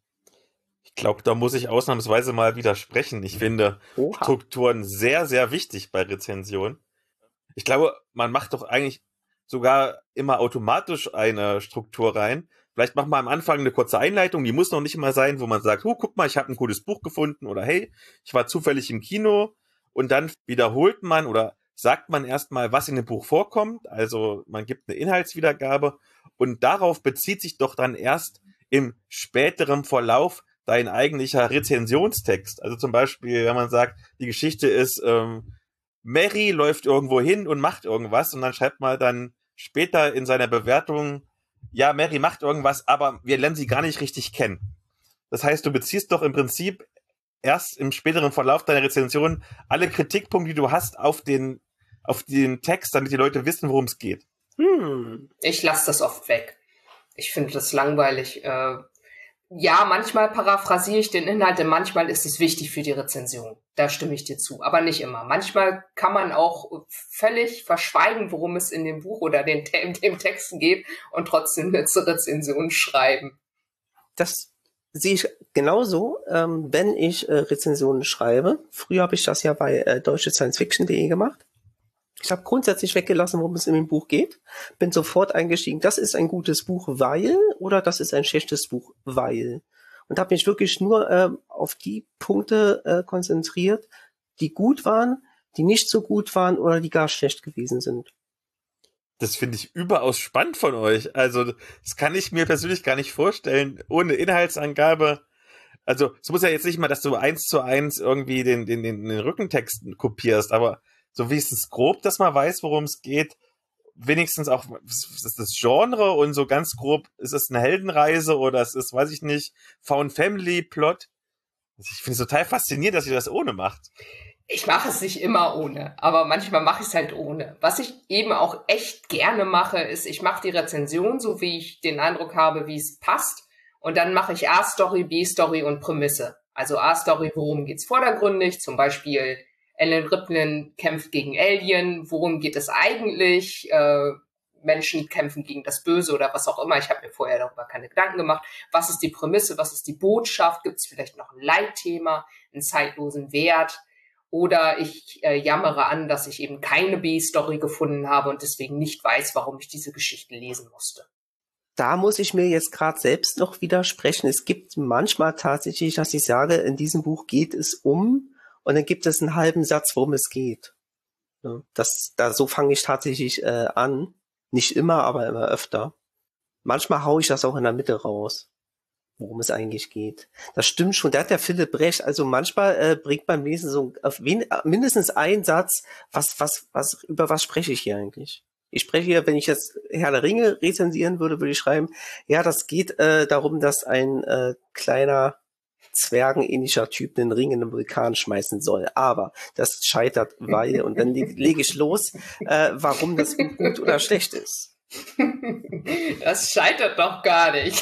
Ich glaube, da muss ich ausnahmsweise mal widersprechen. Ich finde Oha. Strukturen sehr, sehr wichtig bei Rezensionen. Ich glaube, man macht doch eigentlich sogar immer automatisch eine Struktur rein. Vielleicht macht man am Anfang eine kurze Einleitung, die muss noch nicht immer sein, wo man sagt, oh, guck mal, ich habe ein cooles Buch gefunden oder hey, ich war zufällig im Kino, und dann wiederholt man oder sagt man erstmal, was in dem Buch vorkommt, also man gibt eine Inhaltswiedergabe und darauf bezieht sich doch dann erst im späteren Verlauf dein eigentlicher Rezensionstext. Also zum Beispiel, wenn man sagt, die Geschichte ist, ähm, Mary läuft irgendwo hin und macht irgendwas und dann schreibt man dann später in seiner Bewertung, ja, Mary macht irgendwas, aber wir lernen sie gar nicht richtig kennen. Das heißt, du beziehst doch im Prinzip erst im späteren Verlauf deiner Rezension alle Kritikpunkte, die du hast, auf den, auf den Text, damit die Leute wissen, worum es geht. Hm. Ich lasse das oft weg. Ich finde das langweilig. Äh, ja, manchmal paraphrasiere ich den Inhalt, denn manchmal ist es wichtig für die Rezension. Da stimme ich dir zu, aber nicht immer. Manchmal kann man auch völlig verschweigen, worum es in dem Buch oder den, dem Texten geht und trotzdem eine Rezension schreiben. Das sehe ich genauso, ähm, wenn ich äh, Rezensionen schreibe. Früher habe ich das ja bei äh, deutsche Science Fiction punkt de gemacht. Ich habe grundsätzlich weggelassen, worum es in dem Buch geht. Bin sofort eingestiegen, das ist ein gutes Buch, weil, oder das ist ein schlechtes Buch, weil. Und habe mich wirklich nur äh, auf die Punkte äh, konzentriert, die gut waren, die nicht so gut waren oder die gar schlecht gewesen sind. Das finde ich überaus spannend von euch. Also das kann ich mir persönlich gar nicht vorstellen, ohne Inhaltsangabe. Also es muss ja jetzt nicht mal, dass du eins zu eins irgendwie den, den, den, den Rückentext kopierst, aber so wenigstens grob, dass man weiß, worum es geht. Wenigstens auch das Genre und so ganz grob, ist es eine Heldenreise oder es ist, weiß ich nicht, Found Family Plot. Ich finde es total faszinierend, dass ihr das ohne macht. Ich mache es nicht immer ohne, aber manchmal mache ich es halt ohne. Was ich eben auch echt gerne mache, ist, ich mache die Rezension, so wie ich den Eindruck habe, wie es passt. Und dann mache ich A-Story, B-Story und Prämisse. Also A-Story, worum geht's vordergründig? Zum Beispiel Alan Rippon kämpft gegen Alien. Worum geht es eigentlich? Äh, Menschen kämpfen gegen das Böse oder was auch immer. Ich habe mir vorher darüber keine Gedanken gemacht. Was ist die Prämisse? Was ist die Botschaft? Gibt es vielleicht noch ein Leitthema, einen zeitlosen Wert? Oder ich äh, jammere an, dass ich eben keine B-Story gefunden habe und deswegen nicht weiß, warum ich diese Geschichte lesen musste. Da muss ich mir jetzt gerade selbst noch widersprechen. Es gibt manchmal tatsächlich, dass ich sage, in diesem Buch geht es um, und dann gibt es einen halben Satz, worum es geht. Ja, das, da, so fange ich tatsächlich äh, an. Nicht immer, aber immer öfter. Manchmal haue ich das auch in der Mitte raus, worum es eigentlich geht. Das stimmt schon, da hat der Philipp recht. Also manchmal äh, bringt beim Lesen so auf wen, mindestens einen Satz, was, was, was, über was spreche ich hier eigentlich? Ich spreche hier, wenn ich jetzt Herr der Ringe rezensieren würde, würde ich schreiben, ja, das geht äh, darum, dass ein äh, kleiner zwergenähnlicher Typ den Ring in den Vulkan schmeißen soll. Aber das scheitert, weil, und dann leg, lege ich los, äh, warum das gut oder schlecht ist. Das scheitert doch gar nicht.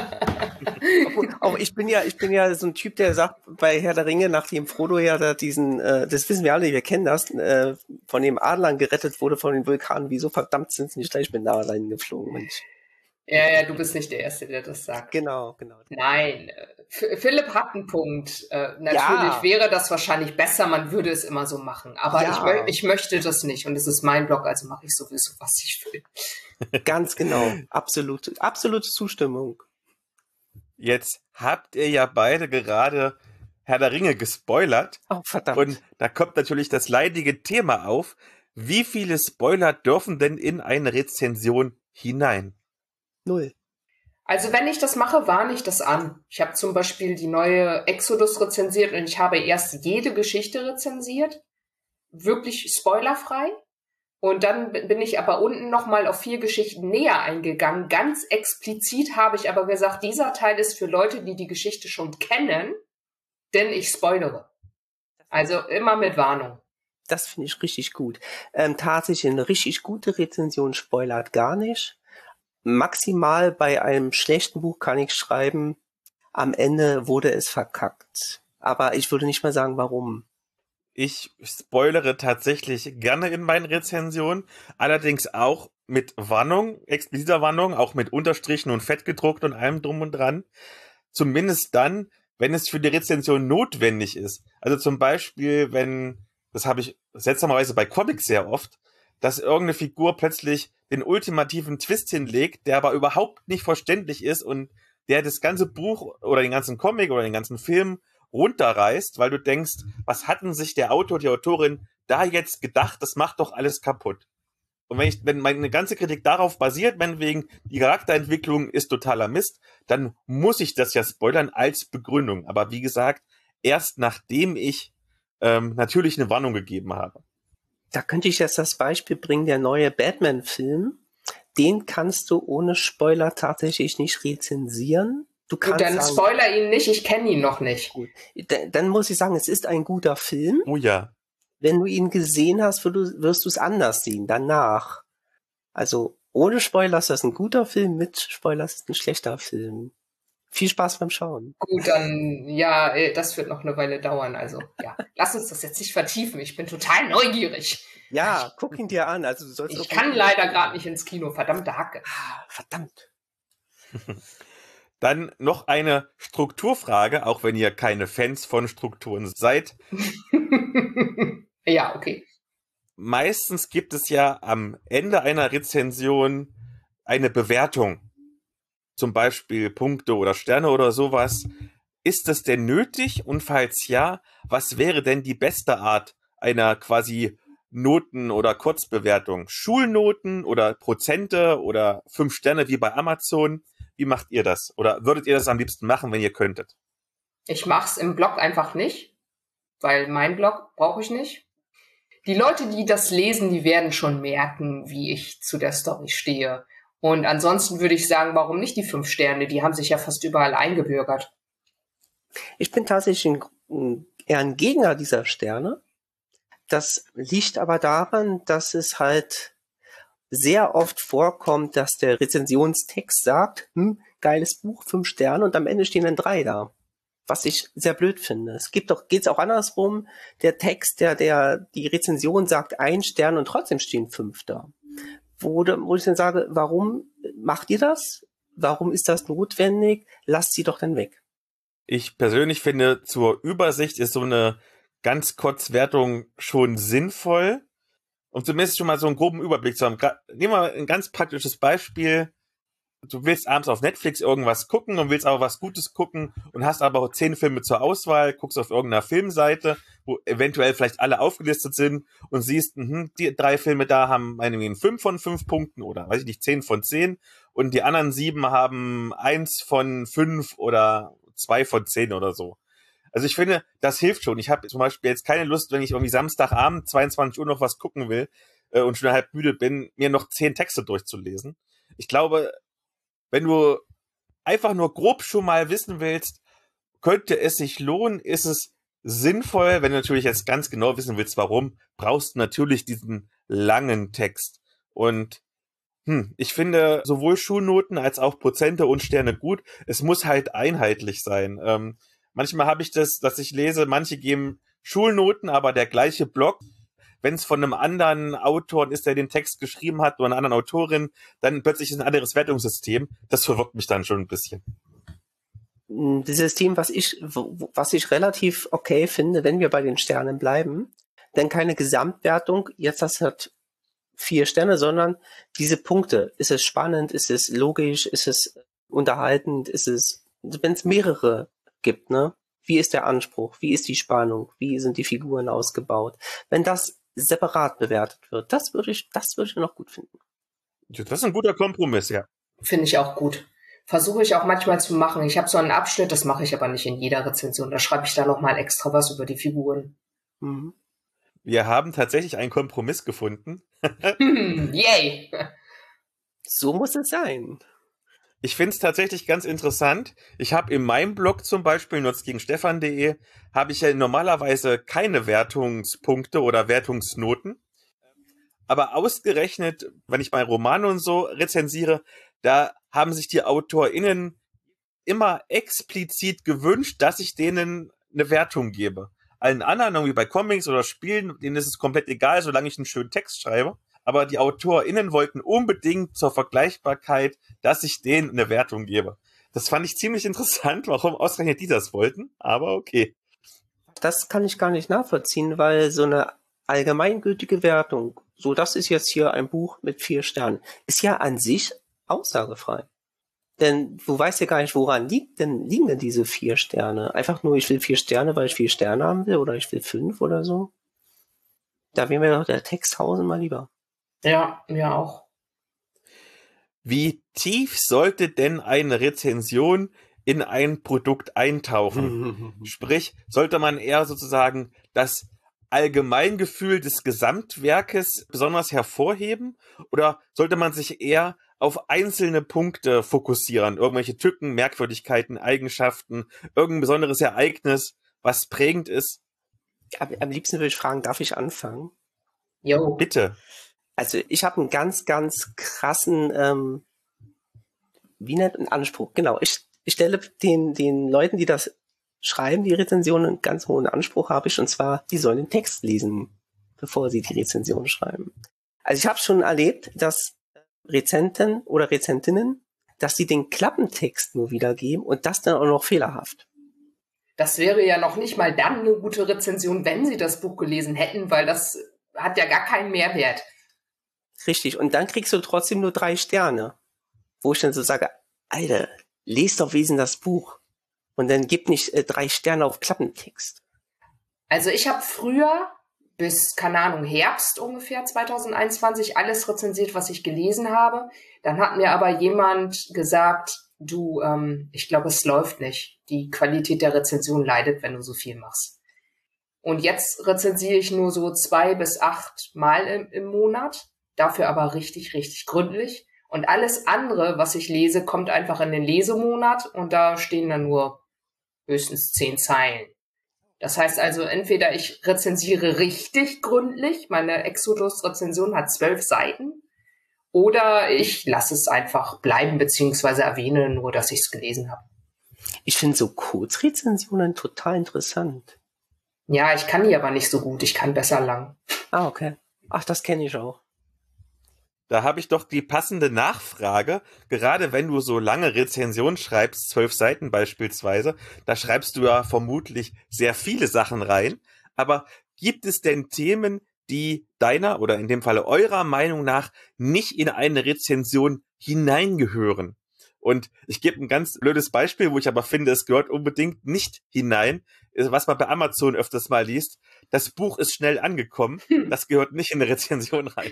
Auch ich bin ja, ich bin ja so ein Typ, der sagt, bei Herr der Ringe, nachdem Frodo ja da diesen, äh, das wissen wir alle, wir kennen das, äh, von dem Adlern gerettet wurde von den Vulkanen, wieso verdammt sind sie nicht gleich mit nah reingeflogen, Mensch. Ja, ja, du bist nicht der Erste, der das sagt. Genau, genau. Nein, F- Philipp hat einen Punkt. Äh, natürlich Ja. wäre das wahrscheinlich besser, man würde es immer so machen. Aber Ja. ich, mö- ich möchte das nicht und es ist mein Blog, also mache ich sowieso, was ich will. Ganz genau. Absolute, absolute Zustimmung. Jetzt habt ihr ja beide gerade Herr der Ringe gespoilert. Oh, verdammt. Und da kommt natürlich das leidige Thema auf. Wie viele Spoiler dürfen denn in eine Rezension hinein? Null. Also wenn ich das mache, warne ich das an. Ich habe zum Beispiel die neue Exodus rezensiert und ich habe erst jede Geschichte rezensiert, wirklich spoilerfrei. Und dann bin ich aber unten nochmal auf vier Geschichten näher eingegangen. Ganz explizit habe ich aber gesagt, dieser Teil ist für Leute, die die Geschichte schon kennen, denn ich spoilere. Also immer mit Warnung. Das finde ich richtig gut. Ähm, tatsächlich eine richtig gute Rezension spoilert gar nicht. Maximal bei einem schlechten Buch kann ich schreiben, am Ende wurde es verkackt. Aber ich würde nicht mal sagen, warum. Ich spoilere tatsächlich gerne in meinen Rezensionen, allerdings auch mit Warnung, expliziter Warnung, auch mit Unterstrichen und fett gedruckt und allem drum und dran. Zumindest dann, wenn es für die Rezension notwendig ist. Also zum Beispiel, wenn, das habe ich seltsamerweise bei Comics sehr oft, dass irgendeine Figur plötzlich den ultimativen Twist hinlegt, der aber überhaupt nicht verständlich ist und der das ganze Buch oder den ganzen Comic oder den ganzen Film runterreißt, weil du denkst, was hatten sich der Autor, die Autorin da jetzt gedacht, das macht doch alles kaputt. Und wenn ich, wenn meine ganze Kritik darauf basiert, meinetwegen, die Charakterentwicklung ist totaler Mist, dann muss ich das ja spoilern als Begründung. Aber wie gesagt, erst nachdem ich ähm, natürlich eine Warnung gegeben habe. Da könnte ich jetzt das Beispiel bringen, der neue Batman-Film. Den kannst du ohne Spoiler tatsächlich nicht rezensieren. Du kannst Gut, dann sagen, spoiler ihn nicht, ich kenne ihn noch nicht. Gut. Dann, dann muss ich sagen, es ist ein guter Film. Oh ja. Wenn du ihn gesehen hast, wirst du es anders sehen, danach. Also ohne Spoiler ist das ein guter Film, mit Spoiler ist es ein schlechter Film. Viel Spaß beim Schauen. Gut, dann, ja, das wird noch eine Weile dauern. Also, ja, lass uns das jetzt nicht vertiefen. Ich bin total neugierig. Ja, guck ihn dir an. Also, du sollst ich kann leider gerade nicht ins Kino, verdammte Hacke. Verdammt. Dann noch eine Strukturfrage, auch wenn ihr keine Fans von Strukturen seid. Ja, okay. Meistens gibt es ja am Ende einer Rezension eine Bewertung. Zum Beispiel Punkte oder Sterne oder sowas. Ist das denn nötig? Und falls ja, was wäre denn die beste Art einer quasi Noten- oder Kurzbewertung? Schulnoten oder Prozente oder fünf Sterne wie bei Amazon? Wie macht ihr das? Oder würdet ihr das am liebsten machen, wenn ihr könntet? Ich mach's im Blog einfach nicht, weil mein Blog brauche ich nicht. Die Leute, die das lesen, die werden schon merken, wie ich zu der Story stehe. Und ansonsten würde ich sagen, warum nicht die fünf Sterne? Die haben sich ja fast überall eingebürgert. Ich bin tatsächlich ein, eher ein Gegner dieser Sterne. Das liegt aber daran, dass es halt sehr oft vorkommt, dass der Rezensionstext sagt, hm, geiles Buch, fünf Sterne, und am Ende stehen dann drei da. Was ich sehr blöd finde. Es gibt doch, geht's auch andersrum. Der Text, der, der, die Rezension sagt ein Stern und trotzdem stehen fünf da. Wo, wo ich dann sage, warum macht ihr das? Warum ist das notwendig? Lasst sie doch dann weg. Ich persönlich finde, zur Übersicht ist so eine ganz Kurzwertung schon sinnvoll. Um zumindest schon mal so einen groben Überblick zu haben. Nehmen wir mal ein ganz praktisches Beispiel. Du willst abends auf Netflix irgendwas gucken und willst aber was Gutes gucken und hast aber zehn Filme zur Auswahl, guckst auf irgendeiner Filmseite, wo eventuell vielleicht alle aufgelistet sind und siehst, mh, die drei Filme da haben meinetwegen fünf von fünf Punkten oder, weiß ich nicht, zehn von zehn und die anderen sieben haben eins von fünf oder zwei von zehn oder so. Also ich finde, das hilft schon. Ich habe zum Beispiel jetzt keine Lust, wenn ich irgendwie Samstagabend zweiundzwanzig Uhr noch was gucken will äh, und schon halb müde bin, mir noch zehn Texte durchzulesen. Ich glaube, wenn du einfach nur grob schon mal wissen willst, könnte es sich lohnen, ist es sinnvoll, wenn du natürlich jetzt ganz genau wissen willst, warum, brauchst du natürlich diesen langen Text. Und hm, ich finde sowohl Schulnoten als auch Prozente und Sterne gut. Es muss halt einheitlich sein. Ähm, manchmal habe ich das, dass ich lese, manche geben Schulnoten, aber der gleiche Blog. Wenn es von einem anderen Autor ist, der den Text geschrieben hat, oder einer anderen Autorin, dann plötzlich ist ein anderes Wertungssystem. Das verwirrt mich dann schon ein bisschen. Das System, was ich, was ich relativ okay finde, wenn wir bei den Sternen bleiben, denn keine Gesamtwertung, jetzt das hat vier Sterne, sondern diese Punkte. Ist es spannend? Ist es logisch? Ist es unterhaltend? Ist es, wenn es mehrere gibt, ne? Wie ist der Anspruch? Wie ist die Spannung? Wie sind die Figuren ausgebaut? Wenn das separat bewertet wird, das würde ich, das würde ich noch gut finden. Das ist ein guter Kompromiss, ja. Finde ich auch gut. Versuche ich auch manchmal zu machen. Ich habe so einen Abschnitt, das mache ich aber nicht in jeder Rezension. Da schreibe ich da nochmal extra was über die Figuren. Mhm. Wir haben tatsächlich einen Kompromiss gefunden. Yay! So muss es sein. Ich finde es tatsächlich ganz interessant. Ich habe in meinem Blog zum Beispiel, nutzt gegen stefan punkt de, habe ich ja normalerweise keine Wertungspunkte oder Wertungsnoten. Aber ausgerechnet, wenn ich meine Romane und so rezensiere, da haben sich die AutorInnen immer explizit gewünscht, dass ich denen eine Wertung gebe. Allen anderen, irgendwie bei Comics oder Spielen, denen ist es komplett egal, solange ich einen schönen Text schreibe. aber die AutorInnen wollten unbedingt zur Vergleichbarkeit, dass ich denen eine Wertung gebe. Das fand ich ziemlich interessant, warum ausgerechnet die das wollten, aber okay. Das kann ich gar nicht nachvollziehen, weil so eine allgemeingültige Wertung, so das ist jetzt hier ein Buch mit vier Sternen, ist ja an sich aussagefrei. Denn du weißt ja gar nicht, woran liegt denn, liegen denn diese vier Sterne? Einfach nur, ich will vier Sterne, weil ich vier Sterne haben will, oder ich will fünf oder so. Da wäre mir doch der Text tausendmal lieber. Ja, mir auch. Wie tief sollte denn eine Rezension in ein Produkt eintauchen? Sprich, sollte man eher sozusagen das Allgemeingefühl des Gesamtwerkes besonders hervorheben oder sollte man sich eher auf einzelne Punkte fokussieren, irgendwelche Tücken, Merkwürdigkeiten, Eigenschaften, irgendein besonderes Ereignis, was prägend ist? Am, am liebsten würde ich fragen, darf ich anfangen? Jo. Bitte. Also ich habe einen ganz, ganz krassen, ähm, wie nennt man Anspruch? Genau, ich, ich stelle den, den Leuten, die das schreiben, die Rezensionen, einen ganz hohen Anspruch habe ich, und zwar, die sollen den Text lesen, bevor sie die Rezension schreiben. Also ich habe schon erlebt, dass Rezenten oder Rezentinnen, dass sie den Klappentext nur wiedergeben und das dann auch noch fehlerhaft. Das wäre ja noch nicht mal dann eine gute Rezension, wenn sie das Buch gelesen hätten, weil das hat ja gar keinen Mehrwert. Richtig, und dann kriegst du trotzdem nur drei Sterne, wo ich dann so sage, Alter, lest doch wesen das Buch und dann gib nicht äh, drei Sterne auf Klappentext. Also ich habe früher bis, keine Ahnung, Herbst ungefähr zwanzig einundzwanzig alles rezensiert, was ich gelesen habe. Dann hat mir aber jemand gesagt, du, ähm, ich glaube, es läuft nicht. Die Qualität der Rezension leidet, wenn du so viel machst. Und jetzt rezensiere ich nur so zwei bis acht Mal im, im Monat, dafür aber richtig, richtig gründlich. Und alles andere, was ich lese, kommt einfach in den Lesemonat und da stehen dann nur höchstens zehn Zeilen. Das heißt also, entweder ich rezensiere richtig gründlich, meine Exodus-Rezension hat zwölf Seiten, oder ich lasse es einfach bleiben, beziehungsweise erwähne nur, dass ich es gelesen habe. Ich finde so Kurzrezensionen total interessant. Ja, ich kann die aber nicht so gut, ich kann besser lang. Ah, okay. Ach, das kenne ich auch. Da habe ich doch die passende Nachfrage. Gerade wenn du so lange Rezensionen schreibst, zwölf Seiten beispielsweise, da schreibst du ja vermutlich sehr viele Sachen rein. Aber gibt es denn Themen, die deiner oder in dem Falle eurer Meinung nach nicht in eine Rezension hineingehören? Und ich gebe ein ganz blödes Beispiel, wo ich aber finde, es gehört unbedingt nicht hinein, was man bei Amazon öfters mal liest. Das Buch ist schnell angekommen, das gehört nicht in eine Rezension rein.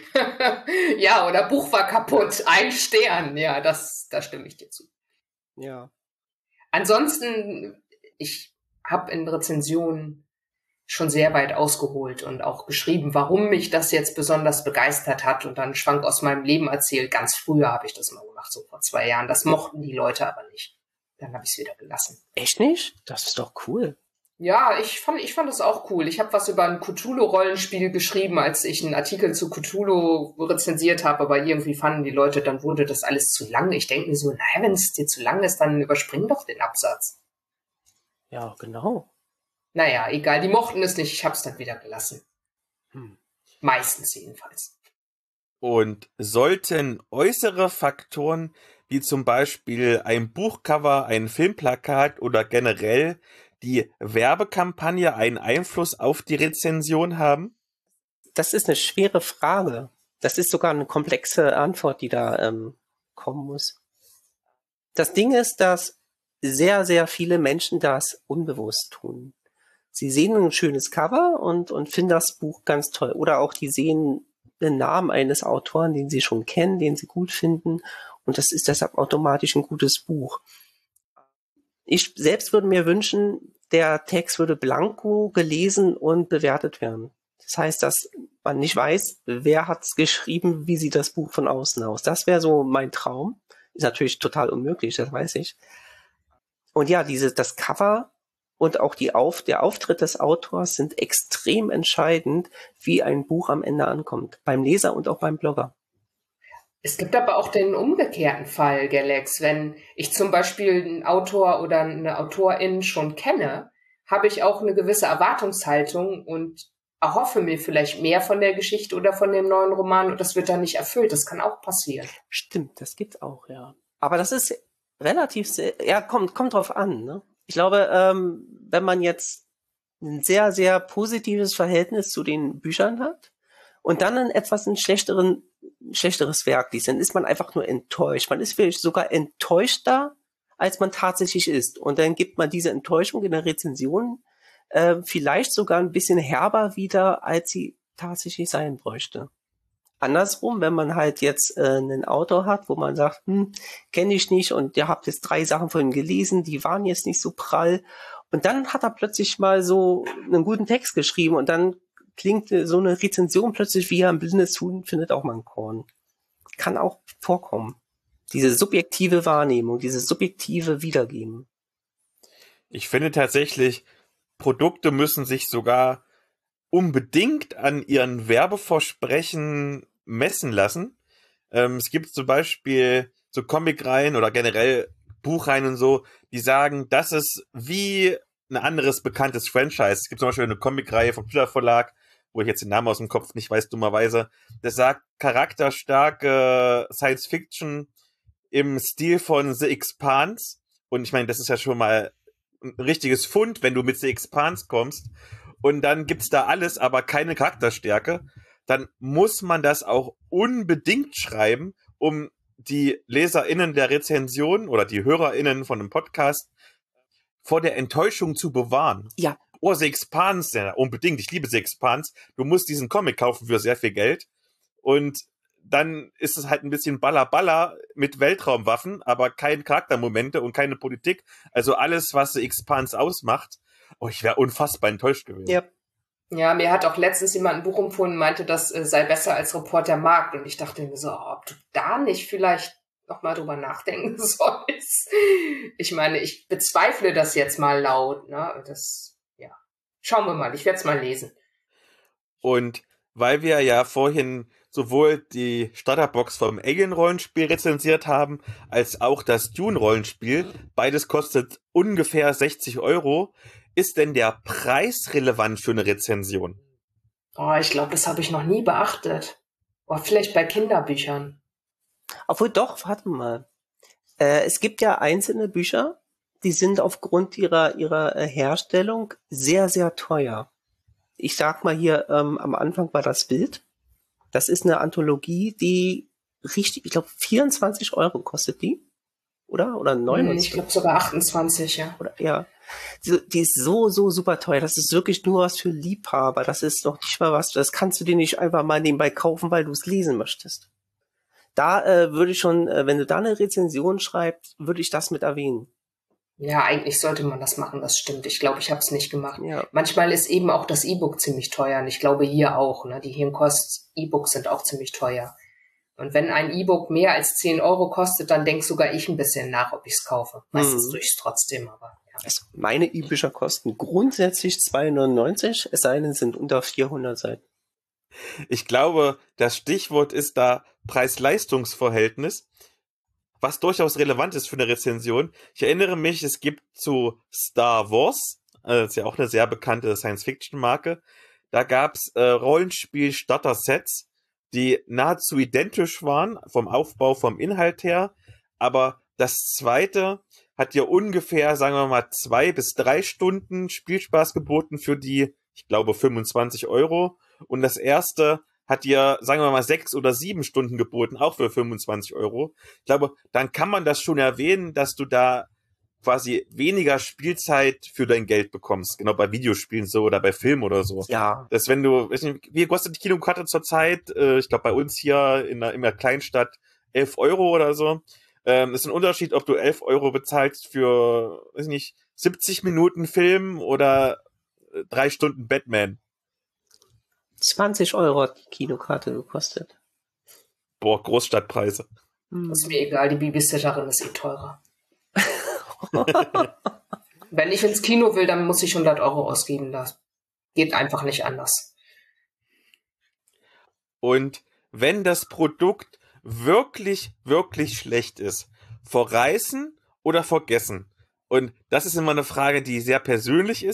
Ja, oder Buch war kaputt, ein Stern. Ja, das, da stimme ich dir zu. Ja. Ansonsten, ich habe in Rezensionen schon sehr weit ausgeholt und auch geschrieben, warum mich das jetzt besonders begeistert hat und dann einen Schwank aus meinem Leben erzählt. Ganz früher habe ich das mal gemacht, so vor zwei Jahren. Das mochten die Leute aber nicht. Dann habe ich es wieder gelassen. Echt nicht? Das ist doch cool. Ja, ich fand, ich fand das auch cool. Ich habe was über ein Cthulhu-Rollenspiel geschrieben, als ich einen Artikel zu Cthulhu rezensiert habe, aber irgendwie fanden die Leute, dann wurde das alles zu lang. Ich denke mir so, naja, wenn es dir zu lang ist, dann überspring doch den Absatz. Ja, genau. Naja, egal, die mochten es nicht, ich habe es dann wieder gelassen. Hm. Meistens jedenfalls. Und sollten äußere Faktoren, wie zum Beispiel ein Buchcover, ein Filmplakat oder generell die Werbekampagne einen Einfluss auf die Rezension haben? Das ist eine schwere Frage. Das ist sogar eine komplexe Antwort, die da ähm, kommen muss. Das Ding ist, dass sehr, sehr viele Menschen das unbewusst tun. Sie sehen ein schönes Cover und, und finden das Buch ganz toll. Oder auch die sehen den Namen eines Autoren, den sie schon kennen, den sie gut finden. Und das ist deshalb automatisch ein gutes Buch. Ich selbst würde mir wünschen, der Text würde blanko gelesen und bewertet werden. Das heißt, dass man nicht weiß, wer hat es geschrieben, wie sieht das Buch von außen aus. Das wäre so mein Traum. Ist natürlich total unmöglich, das weiß ich. Und ja, diese, das Cover und auch die Auf, der Auftritt des Autors sind extrem entscheidend, wie ein Buch am Ende ankommt. Beim Leser und auch beim Blogger. Es gibt aber auch den umgekehrten Fall, Galax. Wenn ich zum Beispiel einen Autor oder eine Autorin schon kenne, habe ich auch eine gewisse Erwartungshaltung und erhoffe mir vielleicht mehr von der Geschichte oder von dem neuen Roman und das wird dann nicht erfüllt. Das kann auch passieren. Stimmt, das gibt's auch, ja. Aber das ist relativ, sehr, ja, kommt, kommt drauf an, ne? Ich glaube, ähm, wenn man jetzt ein sehr, sehr positives Verhältnis zu den Büchern hat und dann ein etwas ein schlechteren, schlechteres Werk liest, dann ist man einfach nur enttäuscht. Man ist vielleicht sogar enttäuschter, als man tatsächlich ist. Und dann gibt man diese Enttäuschung in der Rezension äh, vielleicht sogar ein bisschen herber wieder, als sie tatsächlich sein bräuchte. Andersrum, wenn man halt jetzt äh, einen Autor hat, wo man sagt, hm, kenne ich nicht und ihr habt jetzt drei Sachen von ihm gelesen, die waren jetzt nicht so prall. Und dann hat er plötzlich mal so einen guten Text geschrieben und dann klingt so eine Rezension plötzlich wie ein blindes Huhn findet auch mal ein Korn. Kann auch vorkommen. Diese subjektive Wahrnehmung, dieses subjektive Wiedergeben. Ich finde tatsächlich, Produkte müssen sich sogar unbedingt an ihren Werbeversprechen messen lassen. Ähm, es gibt zum Beispiel so Comicreihen oder generell Buchreihen und so, die sagen, das ist wie ein anderes bekanntes Franchise. Es gibt zum Beispiel eine Comicreihe vom Schiller Verlag, wo ich jetzt den Namen aus dem Kopf nicht weiß, dummerweise. Das sagt charakterstarke Science Fiction im Stil von The Expanse. Und ich meine, das ist ja schon mal ein richtiges Fund, wenn du mit The Expanse kommst. Und dann gibt's da alles, aber keine Charakterstärke. Dann muss man das auch unbedingt schreiben, um die LeserInnen der Rezension oder die HörerInnen von einem Podcast vor der Enttäuschung zu bewahren. Ja. Oh, The Expanse, ja, unbedingt. Ich liebe The Expanse. Du musst diesen Comic kaufen für sehr viel Geld. Und dann ist es halt ein bisschen Baller-Baller mit Weltraumwaffen, aber keine Charaktermomente und keine Politik. Also alles, was The Expanse ausmacht. Oh, ich wäre unfassbar enttäuscht gewesen. Ja. Ja, mir hat auch letztens jemand ein Buch empfohlen und meinte, das äh, sei besser als Reporter Markt. Und ich dachte mir so, ob du da nicht vielleicht noch mal drüber nachdenken sollst. Ich meine, ich bezweifle das jetzt mal laut. Ne? Das, ja, schauen wir mal. Ich werde es mal lesen. Und weil wir ja vorhin sowohl die Starterbox vom Alien-Rollenspiel rezensiert haben, als auch das Dune-Rollenspiel, beides kostet ungefähr sechzig Euro, ist denn der Preis relevant für eine Rezension? Oh, ich glaube, das habe ich noch nie beachtet. Oh, vielleicht bei Kinderbüchern. Obwohl doch, warte mal. Äh, es gibt ja einzelne Bücher, die sind aufgrund ihrer, ihrer äh, Herstellung sehr, sehr teuer. Ich sag mal hier, ähm, am Anfang war das Bild. Das ist eine Anthologie, die richtig, ich glaube, vierundzwanzig Euro kostet die. Oder? Oder neunundzwanzig? Ich glaube sogar achtundzwanzig, ja. Oder, ja. Die, die ist so, so super teuer. Das ist wirklich nur was für Liebhaber. Das ist doch nicht mal was, das kannst du dir nicht einfach mal nebenbei kaufen, weil du es lesen möchtest. Da äh, würde ich schon, äh, wenn du da eine Rezension schreibst, würde ich das mit erwähnen. Ja, eigentlich sollte man das machen, das stimmt. Ich glaube, ich habe es nicht gemacht. Ja. Manchmal ist eben auch das E-Book ziemlich teuer und ich glaube hier auch. Ne? Die Hirnkost-E-Books sind auch ziemlich teuer. Und wenn ein E-Book mehr als zehn Euro kostet, dann denk sogar ich ein bisschen nach, ob ich es kaufe. Meistens Mhm. tue ich es trotzdem, aber ja. Also meine E-Bücher kosten grundsätzlich zwei neunundneunzig, es sei denn, sind unter vierhundert Seiten. Ich glaube, das Stichwort ist da Preis-Leistungs-Verhältnis, was durchaus relevant ist für eine Rezension. Ich erinnere mich, es gibt zu Star Wars, äh, das ist ja auch eine sehr bekannte Science-Fiction-Marke, da gab's äh, Rollenspiel-Starter-Sets, die nahezu identisch waren, vom Aufbau, vom Inhalt her, aber das zweite hat dir ungefähr, sagen wir mal, zwei bis drei Stunden Spielspaß geboten für die, ich glaube, fünfundzwanzig Euro. Und das erste hat dir, sagen wir mal, sechs oder sieben Stunden geboten, auch für fünfundzwanzig Euro. Ich glaube, dann kann man das schon erwähnen, dass du da quasi weniger Spielzeit für dein Geld bekommst. Genau bei Videospielen so oder bei Filmen oder so. Ja. Dass wenn du, weiß nicht, wie kostet die Kinokarte zurzeit? Äh, ich glaube bei uns hier in der, in der Kleinstadt elf Euro oder so. Ähm, ist ein Unterschied, ob du elf Euro bezahlst für, weiß nicht, siebzig Minuten Film oder äh, drei Stunden Batman. zwanzig Euro hat die Kinokarte gekostet. Boah, Großstadtpreise. Hm. Ist mir egal, die Babysitterin ist eh teurer. Wenn ich ins Kino will, dann muss ich hundert Euro ausgeben. Das geht einfach nicht anders. Und wenn das Produkt wirklich, wirklich schlecht ist, verreißen oder vergessen? Und das ist immer eine Frage, die sehr persönlich ist.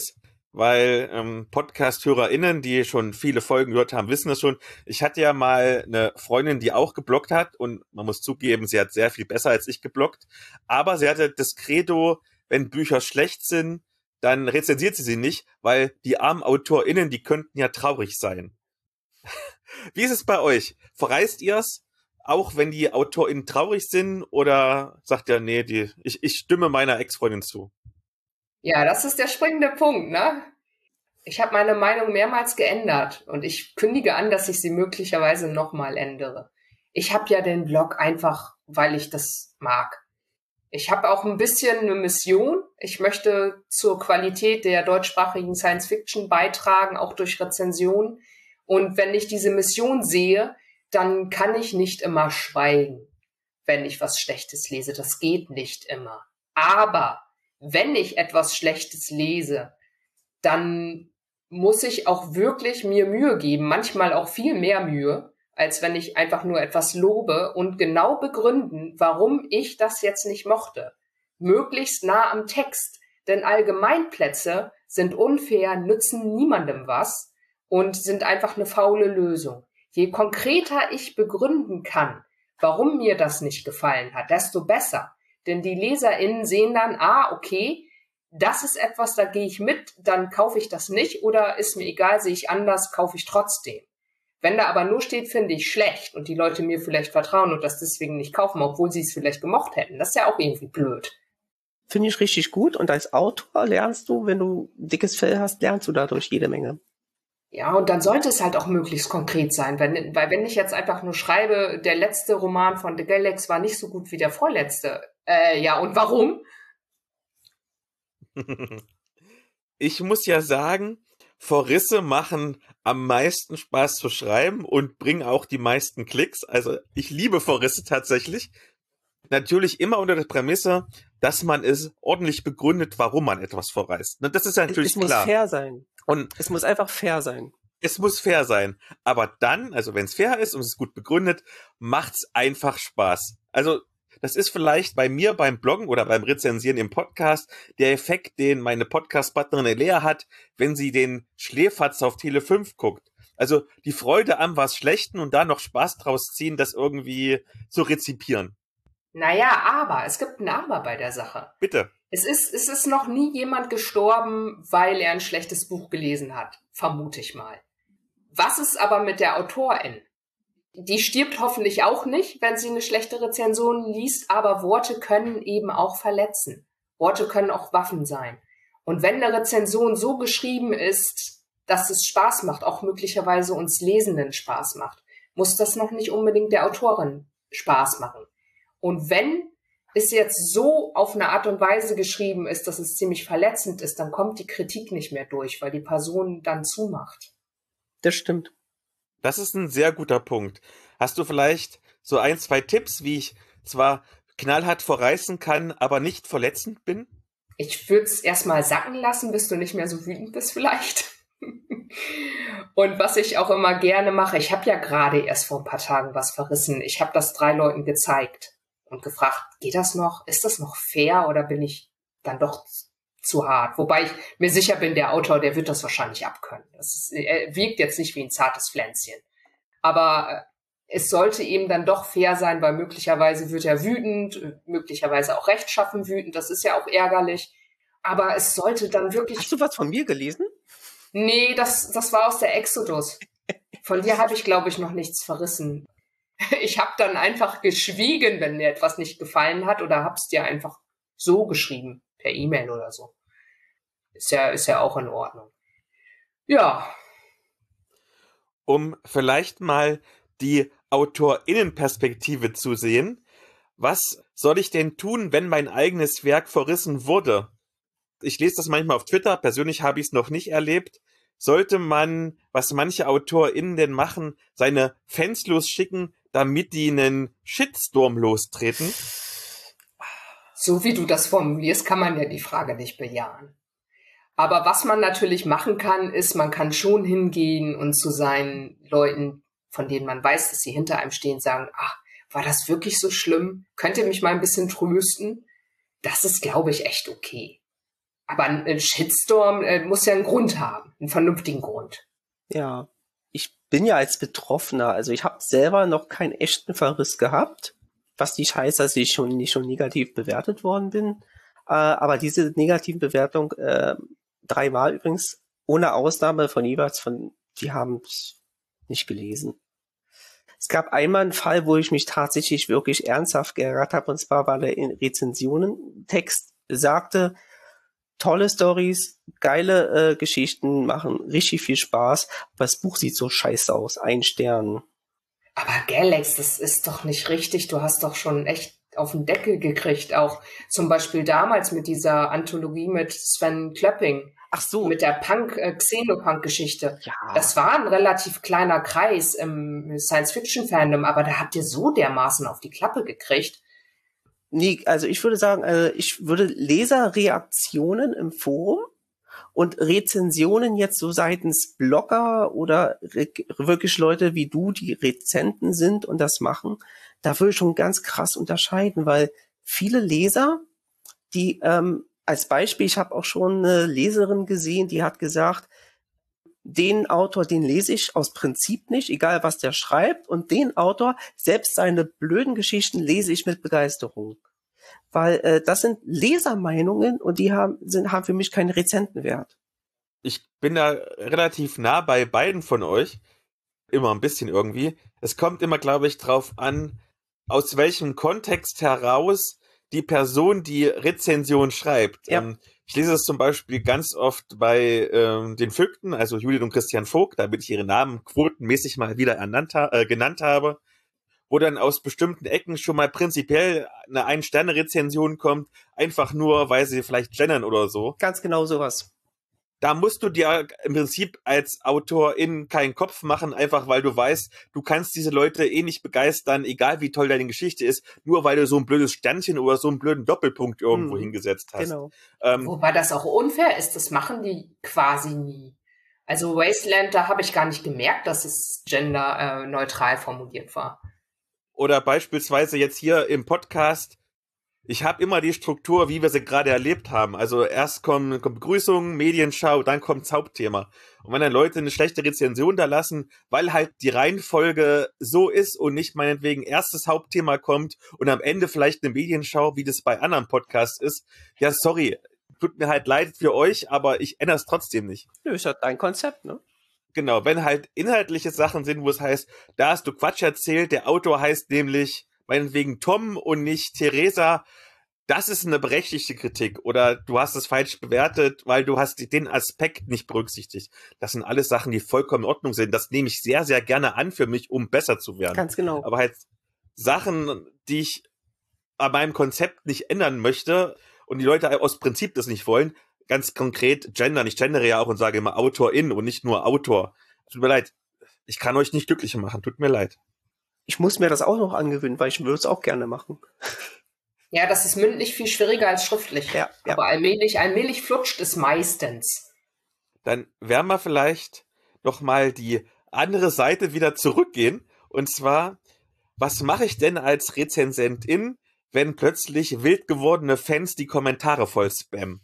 weil ähm, Podcast-HörerInnen, die schon viele Folgen gehört haben, wissen es schon. Ich hatte ja mal eine Freundin, die auch gebloggt hat und man muss zugeben, sie hat sehr viel besser als ich gebloggt, aber sie hatte das Credo, wenn Bücher schlecht sind, dann rezensiert sie sie nicht, weil die armen AutorInnen, die könnten ja traurig sein. Wie ist es bei euch? Verreist ihr's, auch wenn die AutorInnen traurig sind, oder sagt ihr, nee, die, ich, ich stimme meiner Ex-Freundin zu? Ja, das ist der springende Punkt, ne? Ich habe meine Meinung mehrmals geändert und ich kündige an, dass ich sie möglicherweise nochmal ändere. Ich habe ja den Blog einfach, weil ich das mag. Ich habe auch ein bisschen eine Mission. Ich möchte zur Qualität der deutschsprachigen Science Fiction beitragen, auch durch Rezensionen. Und wenn ich diese Mission sehe, dann kann ich nicht immer schweigen, wenn ich was Schlechtes lese. Das geht nicht immer. Aber wenn ich etwas Schlechtes lese, dann muss ich auch wirklich mir Mühe geben, manchmal auch viel mehr Mühe, als wenn ich einfach nur etwas lobe und genau begründen, warum ich das jetzt nicht mochte. Möglichst nah am Text, denn Allgemeinplätze sind unfair, nützen niemandem was und sind einfach eine faule Lösung. Je konkreter ich begründen kann, warum mir das nicht gefallen hat, desto besser. Denn die LeserInnen sehen dann, ah, okay, das ist etwas, da gehe ich mit, dann kaufe ich das nicht oder ist mir egal, sehe ich anders, kaufe ich trotzdem. Wenn da aber nur steht, finde ich schlecht und die Leute mir vielleicht vertrauen und das deswegen nicht kaufen, obwohl sie es vielleicht gemocht hätten, das ist ja auch irgendwie blöd. Finde ich richtig gut und als Autor lernst du, wenn du ein dickes Fell hast, lernst du dadurch jede Menge. Ja, und dann sollte es halt auch möglichst konkret sein, wenn, weil wenn ich jetzt einfach nur schreibe, der letzte Roman von The Galax war nicht so gut wie der vorletzte, äh, ja, und warum? Ich muss ja sagen, Verrisse machen am meisten Spaß zu schreiben und bringen auch die meisten Klicks. Also ich liebe Verrisse tatsächlich. Natürlich immer unter der Prämisse, dass man es ordentlich begründet, warum man etwas verreißt. Das ist ja natürlich es, es klar. muss fair sein. Und es muss einfach fair sein. Es muss fair sein. Aber dann, also wenn es fair ist und es ist gut begründet, macht's einfach Spaß. Also das ist vielleicht bei mir beim Bloggen oder beim Rezensieren im Podcast der Effekt, den meine Podcast-Partnerin Lea hat, wenn sie den Schläferz auf Tele fünf guckt. Also die Freude am was Schlechten und da noch Spaß draus ziehen, das irgendwie zu rezipieren. Naja, aber, es gibt ein Aber bei der Sache. Bitte. Es ist, es ist noch nie jemand gestorben, weil er ein schlechtes Buch gelesen hat. Vermute ich mal. Was ist aber mit der Autorin? Die stirbt hoffentlich auch nicht, wenn sie eine schlechte Rezension liest, aber Worte können eben auch verletzen. Worte können auch Waffen sein. Und wenn eine Rezension so geschrieben ist, dass es Spaß macht, auch möglicherweise uns Lesenden Spaß macht, muss das noch nicht unbedingt der Autorin Spaß machen. Und wenn es jetzt so auf eine Art und Weise geschrieben ist, dass es ziemlich verletzend ist, dann kommt die Kritik nicht mehr durch, weil die Person dann zumacht. Das stimmt. Das ist ein sehr guter Punkt. Hast du vielleicht so ein, zwei Tipps, wie ich zwar knallhart verreißen kann, aber nicht verletzend bin? Ich würde es erstmal sacken lassen, bis du nicht mehr so wütend bist vielleicht. Und was ich auch immer gerne mache, ich habe ja gerade erst vor ein paar Tagen was verrissen. Ich habe das drei Leuten gezeigt und gefragt, geht das noch? Ist das noch fair oder bin ich dann doch zu hart? Wobei ich mir sicher bin, der Autor, der wird das wahrscheinlich abkönnen. Das ist, er wirkt jetzt nicht wie ein zartes Pflänzchen. Aber es sollte eben dann doch fair sein, weil möglicherweise wird er wütend, möglicherweise auch rechtschaffen wütend. Das ist ja auch ärgerlich. Aber es sollte dann wirklich... Hast du was von mir gelesen? Nee, das, das war aus der Exodus. Von dir habe ich, glaube ich, noch nichts verrissen. Ich habe dann einfach geschwiegen, wenn mir etwas nicht gefallen hat, oder hab's dir einfach so geschrieben, per E-Mail oder so. Ist ja, ist ja auch in Ordnung. Ja. Um vielleicht mal die AutorInnenperspektive zu sehen, was soll ich denn tun, wenn mein eigenes Werk verrissen wurde? Ich lese das manchmal auf Twitter, persönlich habe ich es noch nicht erlebt. Sollte man, was manche AutorInnen denn machen, seine Fans losschicken, damit die einen Shitstorm lostreten? So wie du das formulierst, kann man ja die Frage nicht bejahen. Aber was man natürlich machen kann, ist, man kann schon hingehen und zu seinen Leuten, von denen man weiß, dass sie hinter einem stehen, sagen, ach, war das wirklich so schlimm? Könnt ihr mich mal ein bisschen trösten? Das ist, glaube ich, echt okay. Aber ein Shitstorm äh, muss ja einen Grund haben, einen vernünftigen Grund. Ja, ich bin ja als Betroffener, also ich habe selber noch keinen echten Verriss gehabt, was nicht heißt, dass ich schon nicht schon negativ bewertet worden bin. Äh, aber diese negativen Bewertungen, äh, dreimal übrigens, ohne Ausnahme von jeweils von, die haben es nicht gelesen. Es gab einmal einen Fall, wo ich mich tatsächlich wirklich ernsthaft geärgert habe, und zwar war der in Rezensionen Text sagte, tolle Stories, geile äh, Geschichten, machen richtig viel Spaß, aber das Buch sieht so scheiße aus, ein Stern. Aber Galax, das ist doch nicht richtig, du hast doch schon echt auf den Deckel gekriegt, auch zum Beispiel damals mit dieser Anthologie mit Sven Klöpping. Ach so. Mit der Punk, äh, Xenopunk-Geschichte. Ja. Das war ein relativ kleiner Kreis im Science-Fiction-Fandom, aber da habt ihr so dermaßen auf die Klappe gekriegt. Nee, also ich würde sagen, äh, ich würde Leserreaktionen im Forum und Rezensionen jetzt so seitens Blogger oder re- wirklich Leute wie du, die Rezenten sind und das machen, da würde ich schon ganz krass unterscheiden, weil viele Leser, die ähm, als Beispiel, ich habe auch schon eine Leserin gesehen, die hat gesagt, den Autor, den lese ich aus Prinzip nicht, egal was der schreibt, und den Autor, selbst seine blöden Geschichten lese ich mit Begeisterung. Weil äh, das sind Lesermeinungen und die haben, sind, haben für mich keinen Rezentenwert. Ich bin da relativ nah bei beiden von euch. Immer ein bisschen irgendwie. Es kommt immer, glaube ich, drauf an, aus welchem Kontext heraus die Person die Rezension schreibt. Ja. Ähm, ich lese es zum Beispiel ganz oft bei ähm, den Vögten, also Judith und Christian Vogt, damit ich ihre Namen quotenmäßig mal wieder ernannt ha- äh, genannt habe, wo dann aus bestimmten Ecken schon mal prinzipiell eine Ein-Sterne-Rezension kommt, einfach nur, weil sie vielleicht gendern oder so. Ganz genau sowas. Da musst du dir im Prinzip als Autorin keinen Kopf machen, einfach weil du weißt, du kannst diese Leute eh nicht begeistern, egal wie toll deine Geschichte ist, nur weil du so ein blödes Sternchen oder so einen blöden Doppelpunkt irgendwo Mhm. hingesetzt hast. Genau. Ähm, Wobei das auch unfair ist, das machen die quasi nie. Also Wasteland, da habe ich gar nicht gemerkt, dass es genderneutral formuliert war. oder beispielsweise jetzt hier im Podcast, ich habe immer die Struktur, wie wir sie gerade erlebt haben. Also erst kommt, kommt Begrüßung, Medienschau, dann kommt's Hauptthema. Und wenn dann Leute eine schlechte Rezension da lassen, weil halt die Reihenfolge so ist und nicht meinetwegen erst das Hauptthema kommt und am Ende vielleicht eine Medienschau, wie das bei anderen Podcasts ist, ja sorry, tut mir halt leid für euch, aber ich ändere es trotzdem nicht. Nö, ist halt dein Konzept, ne? Genau, wenn halt inhaltliche Sachen sind, wo es heißt, da hast du Quatsch erzählt, der Autor heißt nämlich meinetwegen Tom und nicht Theresa, das ist eine berechtigte Kritik. Oder du hast es falsch bewertet, weil du hast den Aspekt nicht berücksichtigt. Das sind alles Sachen, die vollkommen in Ordnung sind. Das nehme ich sehr, sehr gerne an für mich, um besser zu werden. Ganz genau. Aber halt Sachen, die ich an meinem Konzept nicht ändern möchte und die Leute aus Prinzip das nicht wollen, ganz konkret gendern. Ich gendere ja auch und sage immer Autorin und nicht nur Autor. Tut mir leid. Ich kann euch nicht glücklicher machen. Tut mir leid. Ich muss mir das auch noch angewöhnen, weil ich würde es auch gerne machen. Ja, das ist mündlich viel schwieriger als schriftlich. Ja, ja. Aber allmählich, allmählich flutscht es meistens. Dann werden wir vielleicht noch mal die andere Seite wieder zurückgehen. Und zwar, was mache ich denn als Rezensentin, wenn plötzlich wild gewordene Fans die Kommentare voll spammen?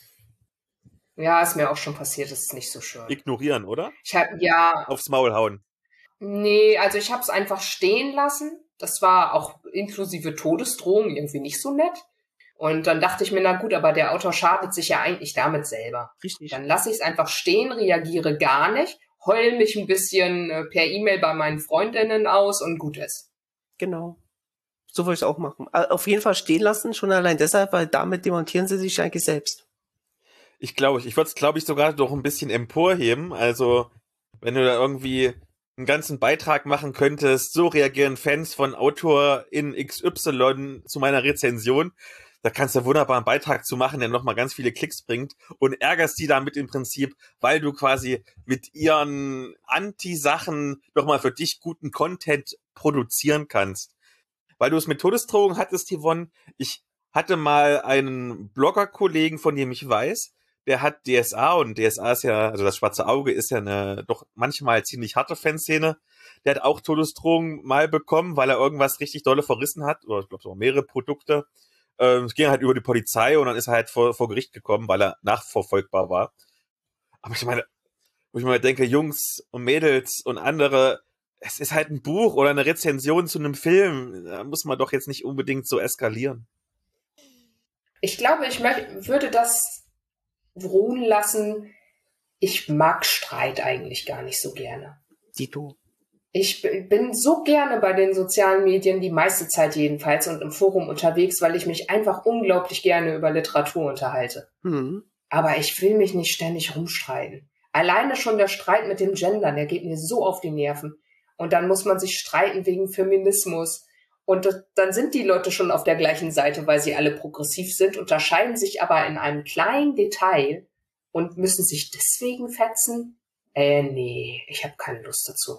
Ja, ist mir auch schon passiert, das ist nicht so schön. Ignorieren, oder? Ich habe ja, Aufs Maul hauen. nee, also ich habe es einfach stehen lassen. Das war auch inklusive Todesdrohung irgendwie nicht so nett. Und dann dachte ich mir, na gut, aber der Autor schadet sich ja eigentlich damit selber. Richtig. Dann lasse ich es einfach stehen, reagiere gar nicht, heul mich ein bisschen äh, per E-Mail bei meinen Freundinnen aus und gut ist. Genau. So würde ich es auch machen. Äh, Auf jeden Fall stehen lassen, schon allein deshalb, weil damit demontieren sie sich eigentlich selbst. Ich glaube, ich würde es, glaube ich, sogar noch ein bisschen emporheben. Also, wenn du da irgendwie einen ganzen Beitrag machen könntest, so reagieren Fans von Autor in X Y zu meiner Rezension, da kannst du wunderbar einen Beitrag zu machen, der nochmal ganz viele Klicks bringt und ärgerst die damit im Prinzip, weil du quasi mit ihren Anti-Sachen nochmal für dich guten Content produzieren kannst. Weil du es mit Todesdrohung hattest, Yvonne, ich hatte mal einen Blogger-Kollegen, von dem ich weiß, der hat D S A und D S A ist ja, also das schwarze Auge ist ja eine doch manchmal ziemlich harte Fanszene. Der hat auch Todesdrohungen mal bekommen, weil er irgendwas richtig dolle verrissen hat, oder ich glaube so mehrere Produkte. Ähm, es ging halt über die Polizei und dann ist er halt vor, vor Gericht gekommen, weil er nachverfolgbar war. Aber ich meine, wo ich mir denke, Jungs und Mädels und andere, es ist halt ein Buch oder eine Rezension zu einem Film. Da muss man doch jetzt nicht unbedingt so eskalieren. Ich glaube, ich möcht, würde das ruhen lassen. Ich mag Streit eigentlich gar nicht so gerne. Dito. Ich bin so gerne bei den sozialen Medien, die meiste Zeit jedenfalls, und im Forum unterwegs, weil ich mich einfach unglaublich gerne über Literatur unterhalte. Mhm. Aber ich will mich nicht ständig rumstreiten. Alleine schon der Streit mit dem Gendern, der geht mir so auf die Nerven. Und dann muss man sich streiten wegen Feminismus. Und das, dann sind die Leute schon auf der gleichen Seite, weil sie alle progressiv sind, unterscheiden sich aber in einem kleinen Detail und müssen sich deswegen fetzen? Äh, nee, ich habe keine Lust dazu.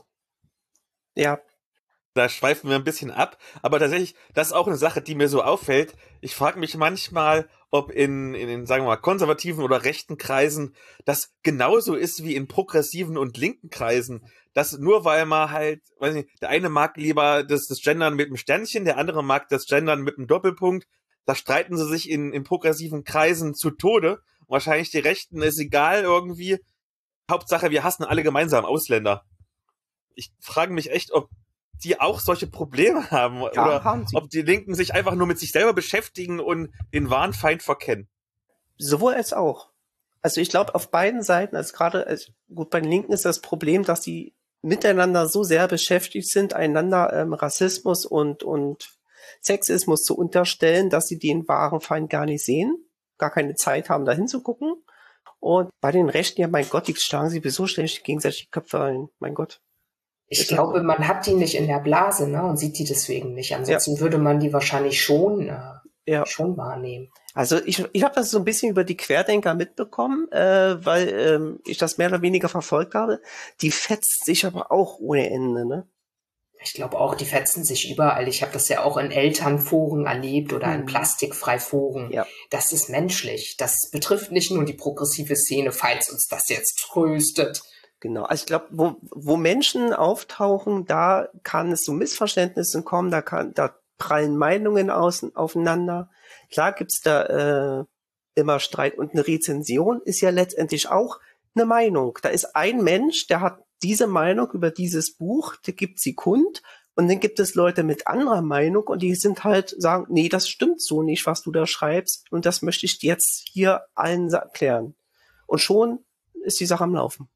Ja. Da schweifen wir ein bisschen ab, aber tatsächlich, das ist auch eine Sache, die mir so auffällt. Ich frage mich manchmal, ob in, in, in, sagen wir mal, konservativen oder rechten Kreisen das genauso ist wie in progressiven und linken Kreisen. Dass nur weil man halt, weiß nicht, der eine mag lieber das, das Gendern mit einem Sternchen, der andere mag das Gendern mit einem Doppelpunkt. Da streiten sie sich in, in progressiven Kreisen zu Tode. Wahrscheinlich die Rechten ist egal irgendwie. Hauptsache, wir hassen alle gemeinsam Ausländer. Ich frage mich echt, ob die auch solche Probleme haben Ja, oder haben sie. ob die Linken sich einfach nur mit sich selber beschäftigen und den wahren Feind verkennen. Sowohl als auch. Also ich glaube auf beiden Seiten, also gerade, also gut, bei den Linken ist das Problem, dass die miteinander so sehr beschäftigt sind, einander ähm, Rassismus und, und Sexismus zu unterstellen, dass sie den wahren Feind gar nicht sehen, gar keine Zeit haben, da hinzugucken. Und bei den Rechten, ja mein Gott, die schlagen sie sowieso ständig gegenseitig die Köpfe ein. Mein Gott. Ich Ist glaube, so. man hat die nicht in der Blase, ne, und sieht die deswegen nicht. Ansonsten ja. würde man die wahrscheinlich schon, äh, ja. schon wahrnehmen. Also ich, ich habe das so ein bisschen über die Querdenker mitbekommen, äh, weil ähm, ich das mehr oder weniger verfolgt habe. Die fetzt sich aber auch ohne Ende, ne? Ich glaube auch, die fetzen sich überall. Ich habe das ja auch in Elternforen erlebt oder in Plastikfreiforen. Ja. Das ist menschlich. Das betrifft nicht nur die progressive Szene, falls uns das jetzt tröstet. Genau, also ich glaube, wo, wo Menschen auftauchen, da kann es zu Missverständnissen kommen, da kann, da prallen Meinungen aus, aufeinander. Klar gibt's da äh, immer Streit und eine Rezension ist ja letztendlich auch eine Meinung. Da ist ein Mensch, der hat diese Meinung über dieses Buch, der gibt sie kund und dann gibt es Leute mit anderer Meinung und die sind halt, sagen, nee, das stimmt so nicht, was du da schreibst und das möchte ich jetzt hier allen erklären. Und schon ist die Sache am Laufen.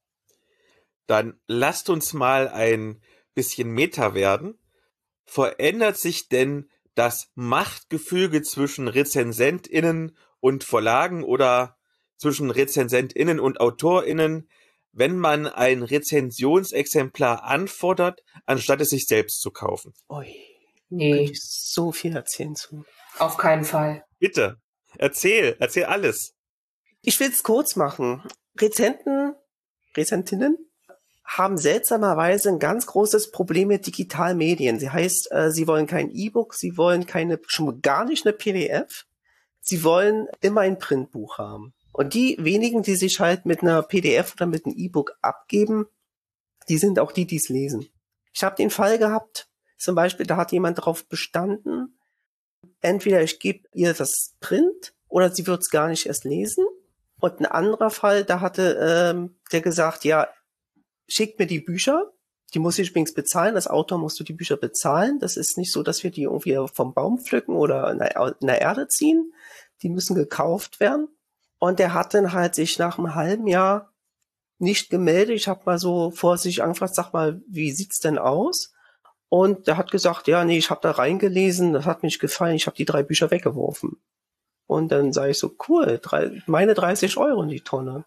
Dann lasst uns mal ein bisschen Meta werden. Verändert sich denn das Machtgefüge zwischen RezensentInnen und Verlagen oder zwischen RezensentInnen und AutorInnen, wenn man ein Rezensionsexemplar anfordert, anstatt es sich selbst zu kaufen? Ui, nee. Könnte ich so viel erzählen zu. Auf keinen Fall. Bitte, erzähl, erzähl alles. Ich will es kurz machen. Rezenten, Rezentinnen haben seltsamerweise ein ganz großes Problem mit Digitalmedien. Sie heißt, äh, sie wollen kein E-Book, sie wollen keine, schon gar nicht eine P D F. Sie wollen immer ein Printbuch haben. Und die wenigen, die sich halt mit einer P D F oder mit einem E-Book abgeben, die sind auch die, die es lesen. Ich habe den Fall gehabt, zum Beispiel, da hat jemand darauf bestanden, entweder ich gebe ihr das Print oder sie wird es gar nicht erst lesen. Und ein anderer Fall, da hatte ähm, der gesagt, ja, schickt mir die Bücher, die muss ich übrigens bezahlen, als Autor musst du die Bücher bezahlen. Das ist nicht so, dass wir die irgendwie vom Baum pflücken oder in der, in der Erde ziehen. Die müssen gekauft werden. Und der hat dann halt sich nach einem halben Jahr nicht gemeldet. Ich habe mal so vorsichtig angefragt, sag mal, wie sieht's denn aus? Und der hat gesagt, ja, nee, ich habe da reingelesen, das hat mir nicht gefallen, ich habe die drei Bücher weggeworfen. Und dann sage ich so, cool, drei, meine dreißig Euro in die Tonne.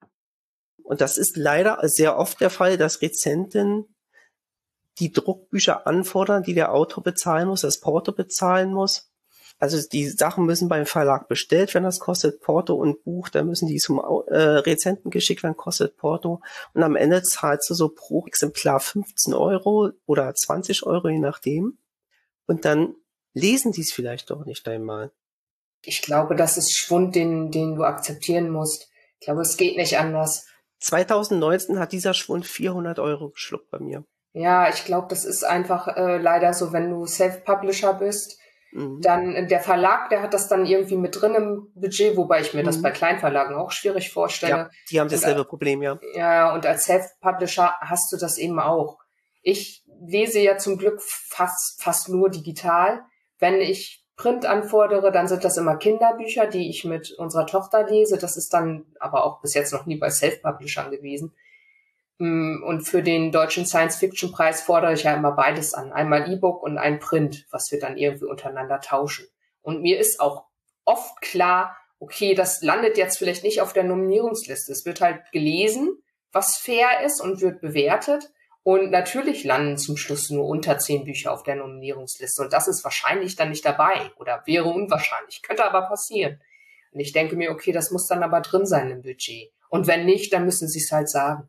Und das ist leider sehr oft der Fall, dass Rezenten die Druckbücher anfordern, die der Autor bezahlen muss, das Porto bezahlen muss. Also die Sachen müssen beim Verlag bestellt werden, das kostet Porto und Buch, da müssen die zum äh, Rezenten geschickt werden, kostet Porto. Und am Ende zahlst du so pro Exemplar fünfzehn Euro oder zwanzig Euro, je nachdem. Und dann lesen die es vielleicht doch nicht einmal. Ich glaube, das ist Schwund, den, den du akzeptieren musst. Ich glaube, es geht nicht anders. zwanzig neunzehn hat dieser Schwund vierhundert Euro geschluckt bei mir. Ja, ich glaube, das ist einfach äh, leider so, wenn du Self-Publisher bist. Mhm. Dann der Verlag, der hat das dann irgendwie mit drin im Budget, wobei ich mir Mhm. das bei Kleinverlagen auch schwierig vorstelle. Ja, die haben dasselbe und, Problem, ja. Ja, und als Self-Publisher hast du das eben auch. Ich lese ja zum Glück fast, fast nur digital. Wenn ich Print anfordere, dann sind das immer Kinderbücher, die ich mit unserer Tochter lese. Das ist dann aber auch bis jetzt noch nie bei Self-Publishern gewesen. Und für den Deutschen Science-Fiction-Preis fordere ich ja immer beides an. Einmal E-Book und ein Print, was wir dann irgendwie untereinander tauschen. Und mir ist auch oft klar, okay, das landet jetzt vielleicht nicht auf der Nominierungsliste. Es wird halt gelesen, was fair ist und wird bewertet. Und natürlich landen zum Schluss nur unter zehn Bücher auf der Nominierungsliste. Und das ist wahrscheinlich dann nicht dabei oder wäre unwahrscheinlich. Könnte aber passieren. Und ich denke mir, okay, das muss dann aber drin sein im Budget. Und wenn nicht, dann müssen sie es halt sagen.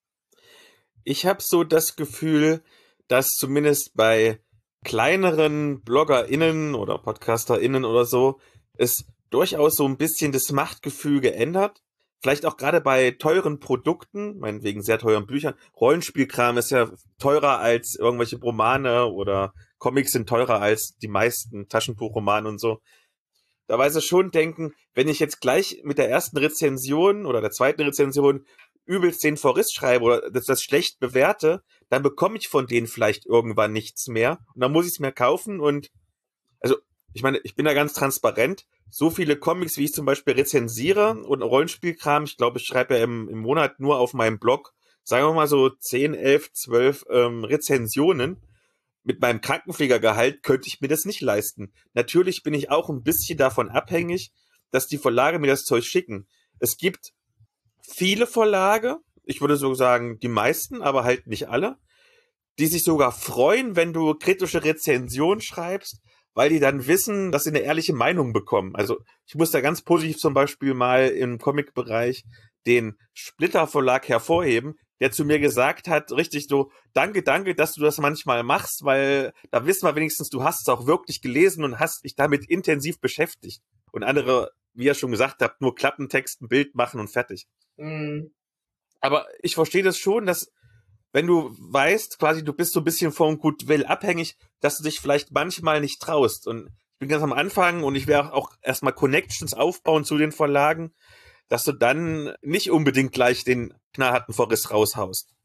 Ich habe so das Gefühl, dass zumindest bei kleineren BloggerInnen oder PodcasterInnen oder so es durchaus so ein bisschen das Machtgefühl geändert. Vielleicht auch gerade bei teuren Produkten, meinetwegen sehr teuren Büchern. Rollenspielkram ist ja teurer als irgendwelche Romane oder Comics sind teurer als die meisten Taschenbuchromane und so. Da weiß ich schon denken, wenn ich jetzt gleich mit der ersten Rezension oder der zweiten Rezension übelst den Verriss schreibe oder das, das schlecht bewerte, dann bekomme ich von denen vielleicht irgendwann nichts mehr. Und dann muss ich es mir kaufen und also ich meine, ich bin da ganz transparent. So viele Comics, wie ich zum Beispiel rezensiere und Rollenspielkram, ich glaube, ich schreibe ja im, im Monat nur auf meinem Blog, sagen wir mal so zehn, elf, zwölf ähm, Rezensionen. Mit meinem Krankenpflegergehalt könnte ich mir das nicht leisten. Natürlich bin ich auch ein bisschen davon abhängig, dass die Verlage mir das Zeug schicken. Es gibt viele Verlage, ich würde so sagen die meisten, aber halt nicht alle, die sich sogar freuen, wenn du kritische Rezensionen schreibst, weil die dann wissen, dass sie eine ehrliche Meinung bekommen. Also ich muss da ganz positiv zum Beispiel mal im Comic-Bereich den Splitter Verlag hervorheben, der zu mir gesagt hat, richtig so, danke, danke, dass du das manchmal machst, weil da wissen wir wenigstens, du hast es auch wirklich gelesen und hast dich damit intensiv beschäftigt. Und andere, wie ihr schon gesagt habt, nur Klappentext, ein Bild machen und fertig. Mhm. Aber ich verstehe das schon, dass wenn du weißt, quasi du bist so ein bisschen vom Goodwill abhängig, dass du dich vielleicht manchmal nicht traust. Und ich bin ganz am Anfang und ich werde auch erstmal Connections aufbauen zu den Verlagen, dass du dann nicht unbedingt gleich den knallharten Verriss raushaust.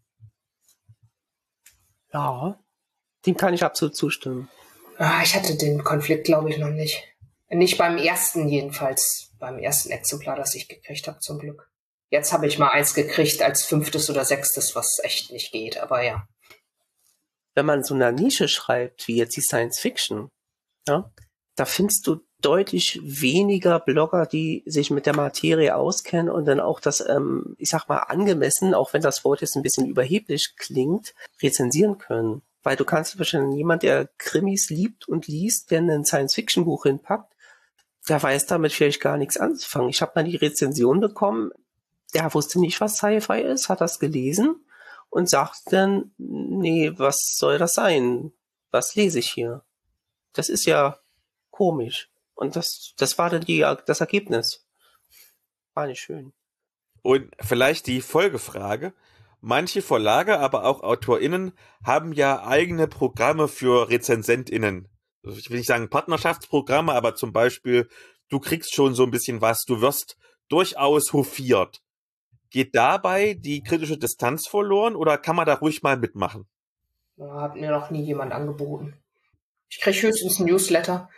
Ja, dem kann ich absolut zustimmen. Ah, ich hatte den Konflikt, glaube ich, noch nicht. Nicht beim ersten jedenfalls, beim ersten Exemplar, das ich gekriegt habe, zum Glück. Jetzt habe ich mal eins gekriegt als fünftes oder sechstes, was echt nicht geht, aber ja. Wenn man so eine Nische schreibt, wie jetzt die Science Fiction, ja, da findest du deutlich weniger Blogger, die sich mit der Materie auskennen und dann auch das, ähm, ich sag mal, angemessen, auch wenn das Wort jetzt ein bisschen überheblich klingt, rezensieren können. Weil du kannst wahrscheinlich jemand, der Krimis liebt und liest, der ein Science-Fiction-Buch hinpackt, der weiß damit vielleicht gar nichts anzufangen. Ich habe mal die Rezension bekommen, der wusste nicht, was Sci-Fi ist, hat das gelesen und sagt dann, nee, was soll das sein? Was lese ich hier? Das ist ja komisch. Und das, das war dann die, das Ergebnis. War nicht schön. Und vielleicht die Folgefrage. Manche Verlage, aber auch AutorInnen haben ja eigene Programme für RezensentInnen. Also ich will nicht sagen Partnerschaftsprogramme, aber zum Beispiel, du kriegst schon so ein bisschen was, du wirst durchaus hofiert. Geht dabei die kritische Distanz verloren oder kann man da ruhig mal mitmachen? Ja, hat mir noch nie jemand angeboten. Ich kriege höchstens ein Newsletter.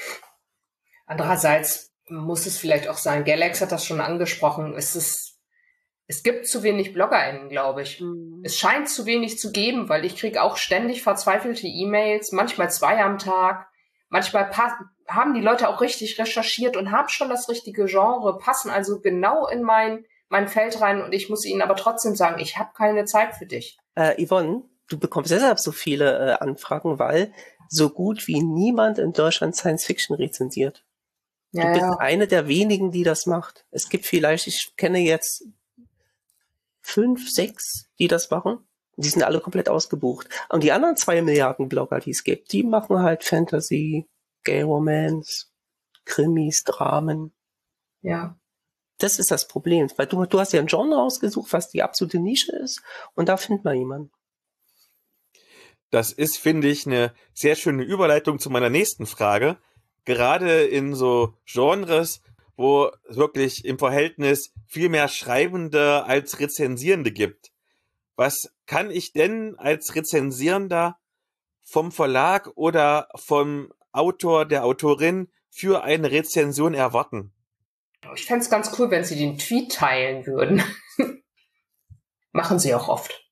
Andererseits muss es vielleicht auch sein, Galax hat das schon angesprochen, es ist, es gibt zu wenig BloggerInnen, glaube ich. Mhm. Es scheint zu wenig zu geben, weil ich kriege auch ständig verzweifelte E-Mails, manchmal zwei am Tag. Manchmal haben die Leute auch richtig recherchiert und haben schon das richtige Genre, passen also genau in mein, mein Feld rein und ich muss ihnen aber trotzdem sagen, ich habe keine Zeit für dich. Äh, Yvonne, du bekommst deshalb so viele äh, Anfragen, weil so gut wie niemand in Deutschland Science-Fiction rezensiert. Du ja, bist ja. eine der wenigen, die das macht. Es gibt vielleicht, ich kenne jetzt fünf, sechs, die das machen. Die sind alle komplett ausgebucht. Und die anderen zwei Milliarden Blogger, die es gibt, die machen halt Fantasy, Gay Romance, Krimis, Dramen. Ja. Das ist das Problem. Weil du, du hast ja ein Genre ausgesucht, was die absolute Nische ist. Und da findet man jemanden. Das ist, finde ich, eine sehr schöne Überleitung zu meiner nächsten Frage. gerade in so Genres, wo es wirklich im Verhältnis viel mehr Schreibende als Rezensierende gibt. Was kann ich denn als Rezensierender vom Verlag oder vom Autor, der Autorin für eine Rezension erwarten? Ich fände es ganz cool, wenn Sie den Tweet teilen würden. Machen Sie auch oft.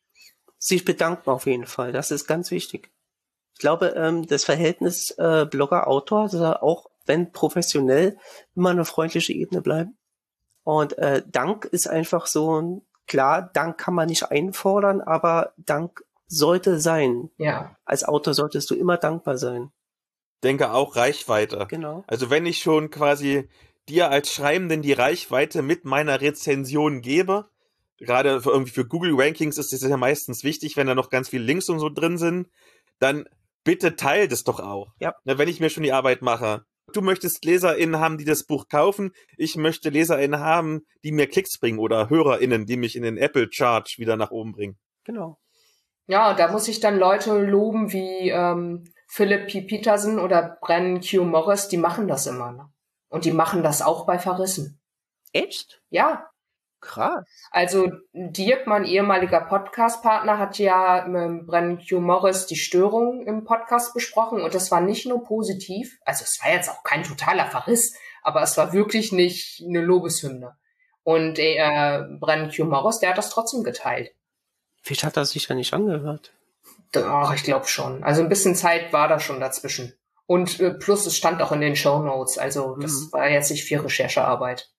Sich bedanken auf jeden Fall, das ist ganz wichtig. Ich glaube, ähm, das Verhältnis äh, Blogger-Autor soll auch, wenn professionell, immer eine freundliche Ebene bleiben. Und äh, Dank ist einfach so ein, klar, Dank kann man nicht einfordern, aber Dank sollte sein. Ja. Als Autor solltest du immer dankbar sein. Denke auch Reichweite. Genau. Also wenn ich schon quasi dir als Schreibenden die Reichweite mit meiner Rezension gebe, gerade für irgendwie für Google Rankings ist das ja meistens wichtig, wenn da noch ganz viele Links und so drin sind, dann bitte teil das doch auch. Ja. Na, wenn ich mir schon die Arbeit mache. Du möchtest LeserInnen haben, die das Buch kaufen. Ich möchte LeserInnen haben, die mir Klicks bringen oder HörerInnen, die mich in den Apple Chart wieder nach oben bringen. Genau. Ja, da muss ich dann Leute loben wie ähm, Philip P. Peterson oder Brennan Q. Morris, die machen das immer. Ne? Und die machen das auch bei Verrissen. Echt? Ja. Krass. Also Dirk, mein ehemaliger Podcast-Partner, hat ja mit Brennan Q. Morris die Störung im Podcast besprochen und das war nicht nur positiv, also es war jetzt auch kein totaler Verriss, aber es war wirklich nicht eine Lobeshymne. Und äh, Brennan Q. Morris, der hat das trotzdem geteilt. Vielleicht hat er sich ja nicht angehört. Doch, ich glaube schon. Also ein bisschen Zeit war da schon dazwischen. Und äh, plus es stand auch in den Shownotes, also das Mhm. war jetzt nicht viel Recherchearbeit.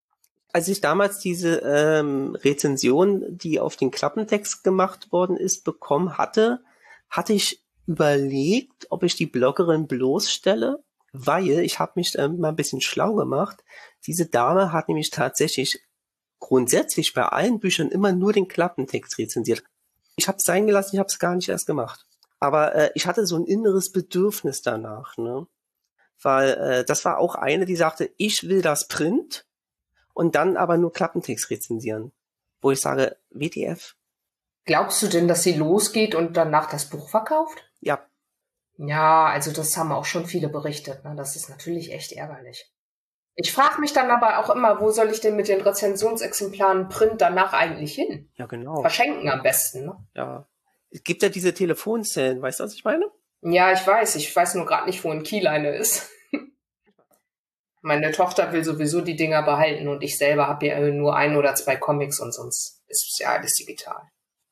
Als ich damals diese ähm, Rezension, die auf den Klappentext gemacht worden ist, bekommen hatte, hatte ich überlegt, ob ich die Bloggerin bloßstelle, weil ich habe mich ähm, mal ein bisschen schlau gemacht. Diese Dame hat nämlich tatsächlich grundsätzlich bei allen Büchern immer nur den Klappentext rezensiert. Ich habe es sein gelassen, ich habe es gar nicht erst gemacht. Aber äh, ich hatte so ein inneres Bedürfnis danach, ne? Weil äh, das war auch eine, die sagte, ich will das Print und dann aber nur Klappentext rezensieren. Wo ich sage, W T F? Glaubst du denn, dass sie losgeht und danach das Buch verkauft? Ja. Ja, also das haben auch schon viele berichtet. Ne? Das ist natürlich echt ärgerlich. Ich frage mich dann aber auch immer, wo soll ich denn mit den Rezensionsexemplaren Print danach eigentlich hin? Ja, genau. Verschenken am besten, ne? Ja. Es gibt ja diese Telefonzellen, weißt du, was ich meine? Ja, ich weiß. Ich weiß nur gerade nicht, wo in Kiel eine ist. Meine Tochter will sowieso die Dinger behalten und ich selber habe ja nur ein oder zwei Comics und sonst ist es ja alles digital.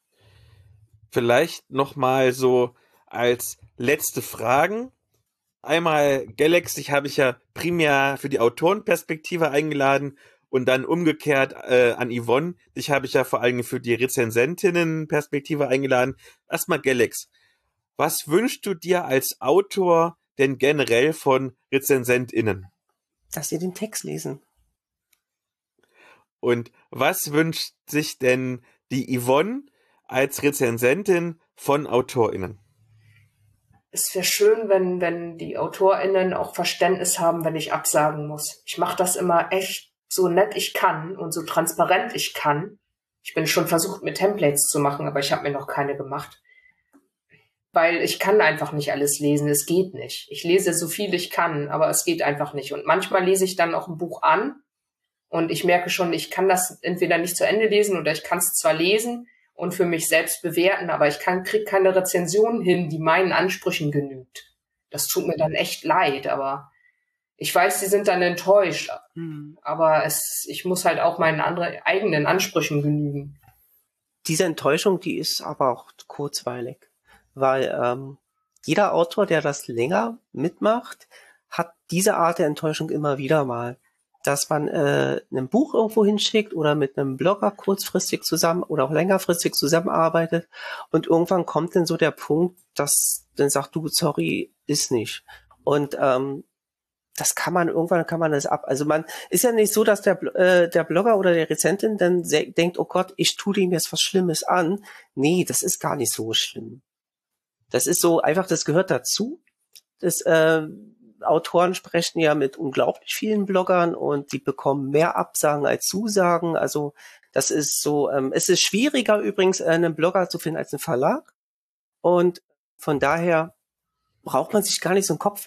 Vielleicht nochmal so als letzte Fragen. Einmal Galax, dich habe ich ja primär für die Autorenperspektive eingeladen und dann umgekehrt äh, an Yvonne, dich habe ich ja vor allem für die Rezensentinnenperspektive eingeladen. Erstmal Galax, was wünschst du dir als Autor denn generell von RezensentInnen? Dass sie den Text lesen. Und was wünscht sich denn die Yvonne als Rezensentin von AutorInnen? Es wäre schön, wenn, wenn die AutorInnen auch Verständnis haben, wenn ich absagen muss. Ich mache das immer echt so nett ich kann und so transparent ich kann. Ich bin schon versucht, mir Templates zu machen, aber ich habe mir noch keine gemacht. Weil ich kann einfach nicht alles lesen, es geht nicht. Ich lese so viel ich kann, aber es geht einfach nicht. Und manchmal lese ich dann auch ein Buch an und ich merke schon, ich kann das entweder nicht zu Ende lesen oder ich kann es zwar lesen und für mich selbst bewerten, aber ich kann, krieg keine Rezension hin, die meinen Ansprüchen genügt. Das tut mir dann echt leid, aber ich weiß, sie sind dann enttäuscht. Hm. Aber es, ich muss halt auch meinen anderen, eigenen Ansprüchen genügen. Diese Enttäuschung, die ist aber auch kurzweilig. Weil ähm, jeder Autor, der das länger mitmacht, hat diese Art der Enttäuschung immer wieder mal. Dass man äh, ein Buch irgendwo hinschickt oder mit einem Blogger kurzfristig zusammen oder auch längerfristig zusammenarbeitet und irgendwann kommt dann so der Punkt, dass dann sagt, du, sorry, ist nicht. Und ähm, das kann man, irgendwann kann man das ab. Also man ist ja nicht so, dass der äh, der Blogger oder der Rezentin dann se- denkt, oh Gott, ich tue dem jetzt was Schlimmes an. Nee, das ist gar nicht so schlimm. Das ist so einfach, das gehört dazu. Das äh, Autoren sprechen ja mit unglaublich vielen Bloggern und die bekommen mehr Absagen als Zusagen. Also das ist so, ähm, es ist schwieriger übrigens, einen Blogger zu finden als einen Verlag. Und von daher braucht man sich gar nicht so einen Kopf machen.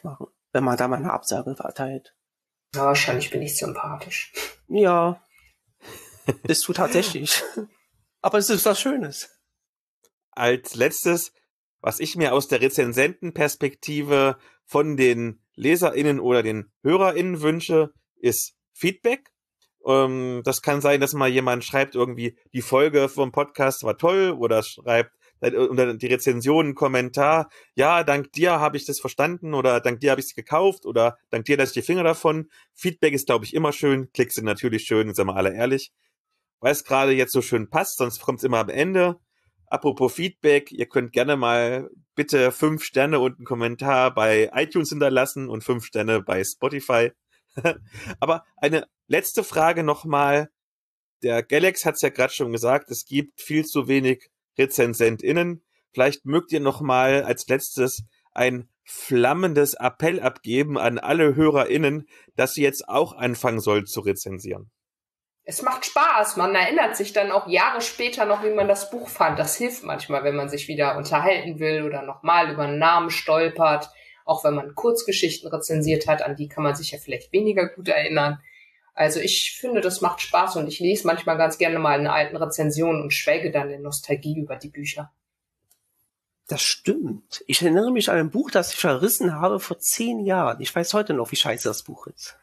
wenn man da mal eine Absage verteilt. Ja, wahrscheinlich bin ich sympathisch. Ja, bist du tatsächlich. Aber es ist was Schönes. Als letztes, was ich mir aus der Rezensentenperspektive von den LeserInnen oder den HörerInnen wünsche, ist Feedback. Ähm, das kann sein, dass mal jemand schreibt irgendwie, die Folge vom Podcast war toll, oder schreibt äh, unter die Rezension einen Kommentar, ja, dank dir habe ich das verstanden, oder dank dir habe ich es gekauft, oder dank dir lasse ich die Finger davon. Feedback ist, glaube ich, immer schön. Klicks sind natürlich schön, sind wir alle ehrlich. Weil es gerade jetzt so schön passt, sonst kommt es immer am Ende. Apropos Feedback, ihr könnt gerne mal bitte fünf Sterne und einen Kommentar bei iTunes hinterlassen und fünf Sterne bei Spotify. Aber eine letzte Frage nochmal. Der Galax hat es ja gerade schon gesagt, es gibt viel zu wenig RezensentInnen. Vielleicht mögt ihr nochmal als letztes ein flammendes Appell abgeben an alle HörerInnen, dass sie jetzt auch anfangen sollen zu rezensieren. Es macht Spaß. Man erinnert sich dann auch Jahre später noch, wie man das Buch fand. Das hilft manchmal, wenn man sich wieder unterhalten will oder nochmal über einen Namen stolpert. Auch wenn man Kurzgeschichten rezensiert hat, an die kann man sich ja vielleicht weniger gut erinnern. Also ich finde, das macht Spaß und ich lese manchmal ganz gerne mal eine alten Rezension und schwelge dann in Nostalgie über die Bücher. Das stimmt. Ich erinnere mich an ein Buch, das ich verrissen habe vor zehn Jahren. Ich weiß heute noch, wie scheiße das Buch ist.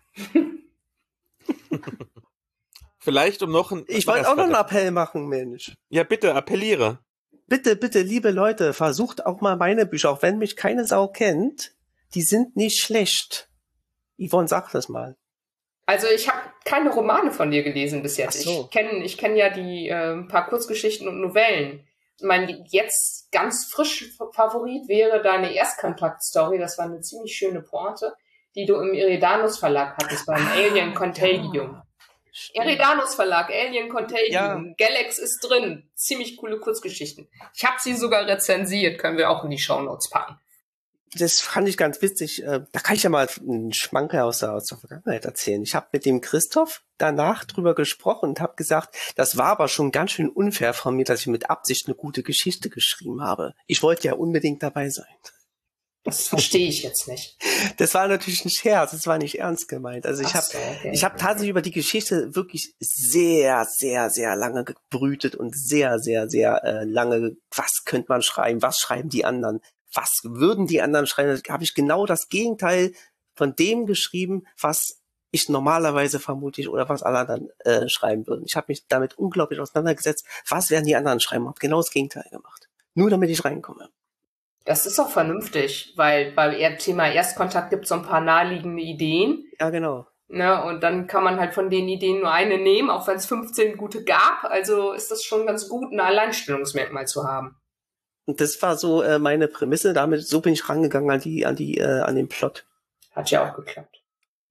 Vielleicht um noch ein... Ich wollte auch noch einen Appell machen, Mensch. Ja, bitte, appelliere. Bitte, bitte, liebe Leute, versucht auch mal meine Bücher, auch wenn mich keine Sau kennt, die sind nicht schlecht. Yvonne, sag das mal. Also ich habe keine Romane von dir gelesen bis jetzt. Ach so. Ich kenne ich kenn ja die äh, paar Kurzgeschichten und Novellen. Mein jetzt ganz frisch Favorit wäre deine Erstkontakt-Story. Das war eine ziemlich schöne Pointe, die du im Eridanus Verlag hattest, beim ah, Alien Contagium. Ja. Eridanus Verlag, Alien Contagium. Ja. Galax ist drin. Ziemlich coole Kurzgeschichten. Ich habe sie sogar rezensiert, können wir auch in die Shownotes packen. Das fand ich ganz witzig. Da kann ich ja mal einen Schmankerl aus der, aus der Vergangenheit erzählen. Ich habe mit dem Christoph danach drüber gesprochen und habe gesagt, das war aber schon ganz schön unfair von mir, dass ich mit Absicht eine gute Geschichte geschrieben habe. Ich wollte ja unbedingt dabei sein. Das verstehe ich jetzt nicht. Das war natürlich ein Scherz, das war nicht ernst gemeint. Also ich habe so, okay. ich habe tatsächlich über die Geschichte wirklich sehr, sehr, sehr lange gebrütet und sehr, sehr, sehr äh, lange, was könnte man schreiben, was schreiben die anderen? Was würden die anderen schreiben? Da habe ich genau das Gegenteil von dem geschrieben, was ich normalerweise vermutlich oder was alle anderen äh, schreiben würden. Ich habe mich damit unglaublich auseinandergesetzt. Was werden die anderen schreiben? Habe genau das Gegenteil gemacht. Nur damit ich reinkomme. Das ist auch vernünftig, weil beim Thema Erstkontakt gibt es so ein paar naheliegende Ideen. Ja, genau. Ne, und dann kann man halt von den Ideen nur eine nehmen, auch wenn es fünfzehn gute gab. Also ist das schon ganz gut, ein Alleinstellungsmerkmal zu haben. Und das war so äh, meine Prämisse. Damit so bin ich rangegangen an die, an die, äh, an den Plot. Hat ja auch geklappt.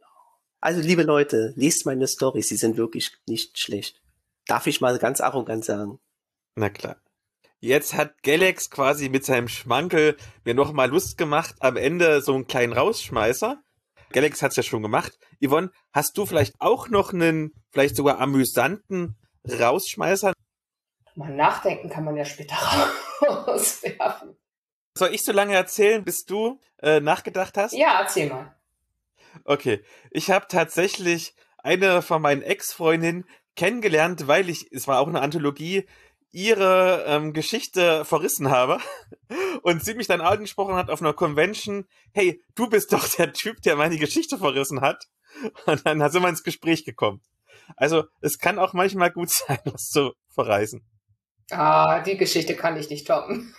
Also liebe Leute, lest meine Storys. Sie sind wirklich nicht schlecht. Darf ich mal ganz arrogant sagen. Na klar. Jetzt hat Galax quasi mit seinem Schmankel mir noch mal Lust gemacht. Am Ende so einen kleinen Rausschmeißer. Galax hat's ja schon gemacht. Yvonne, hast du vielleicht auch noch einen, vielleicht sogar amüsanten Rausschmeißer? Mal nachdenken kann man ja später rauswerfen. Soll ich so lange erzählen, bis du äh, nachgedacht hast? Ja, erzähl mal. Okay, ich habe tatsächlich eine von meinen Ex-Freundinnen kennengelernt, weil ich, es war auch eine Anthologie, ihre ähm, Geschichte verrissen habe und sie mich dann angesprochen hat auf einer Convention, hey, du bist doch der Typ, der meine Geschichte verrissen hat. Und dann sind wir ins Gespräch gekommen. Also es kann auch manchmal gut sein, was zu verreisen. Ah, die Geschichte kann ich nicht toppen.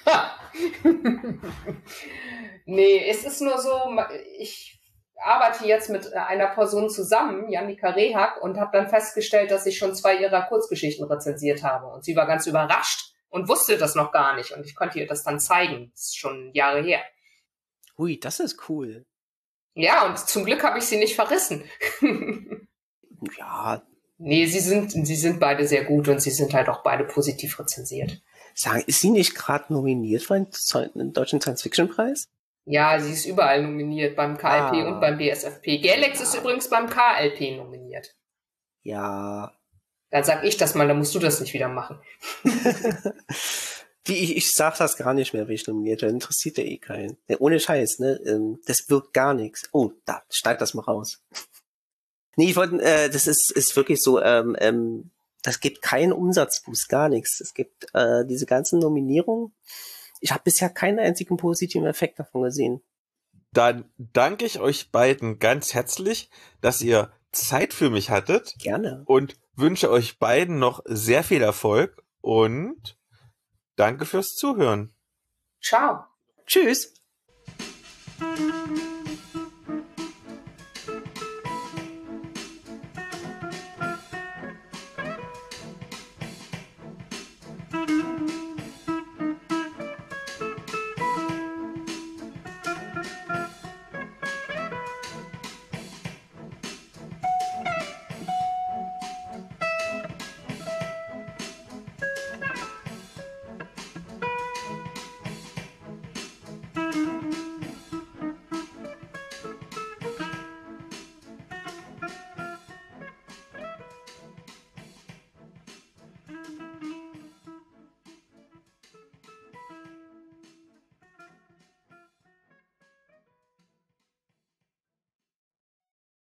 Nee, es ist nur so, ich arbeite jetzt mit einer Person zusammen, Jannika Rehak, und habe dann festgestellt, dass ich schon zwei ihrer Kurzgeschichten rezensiert habe. Und sie war ganz überrascht und wusste das noch gar nicht. Und ich konnte ihr das dann zeigen. Das ist schon Jahre her. Ui, das ist cool. Ja, und zum Glück habe ich sie nicht verrissen. Ja. Nee, sie sind, sie sind beide sehr gut und sie sind halt auch beide positiv rezensiert. Sagen, ist sie nicht gerade nominiert für einen deutschen Science-Fiction-Preis? Ja, sie ist überall nominiert, beim K L P ah. und beim B S F P. Galax ja. ist übrigens beim K L P nominiert. Ja. Dann sag ich das mal, dann musst du das nicht wieder machen. Die, ich, ich sag das gar nicht mehr, welche nominiert wird. Interessiert ja eh keinen. Ja, ohne Scheiß, ne? Ähm, das wirkt gar nichts. Oh, da, steigt das mal raus. Nee, ich wollte, äh, das ist, ist wirklich so, ähm, ähm, das gibt keinen Umsatzboost, gar nichts. Es gibt äh, diese ganzen Nominierungen. Ich habe bisher keinen einzigen positiven Effekt davon gesehen. Dann danke ich euch beiden ganz herzlich, dass ihr Zeit für mich hattet. Gerne. Und wünsche euch beiden noch sehr viel Erfolg und danke fürs Zuhören. Ciao. Tschüss.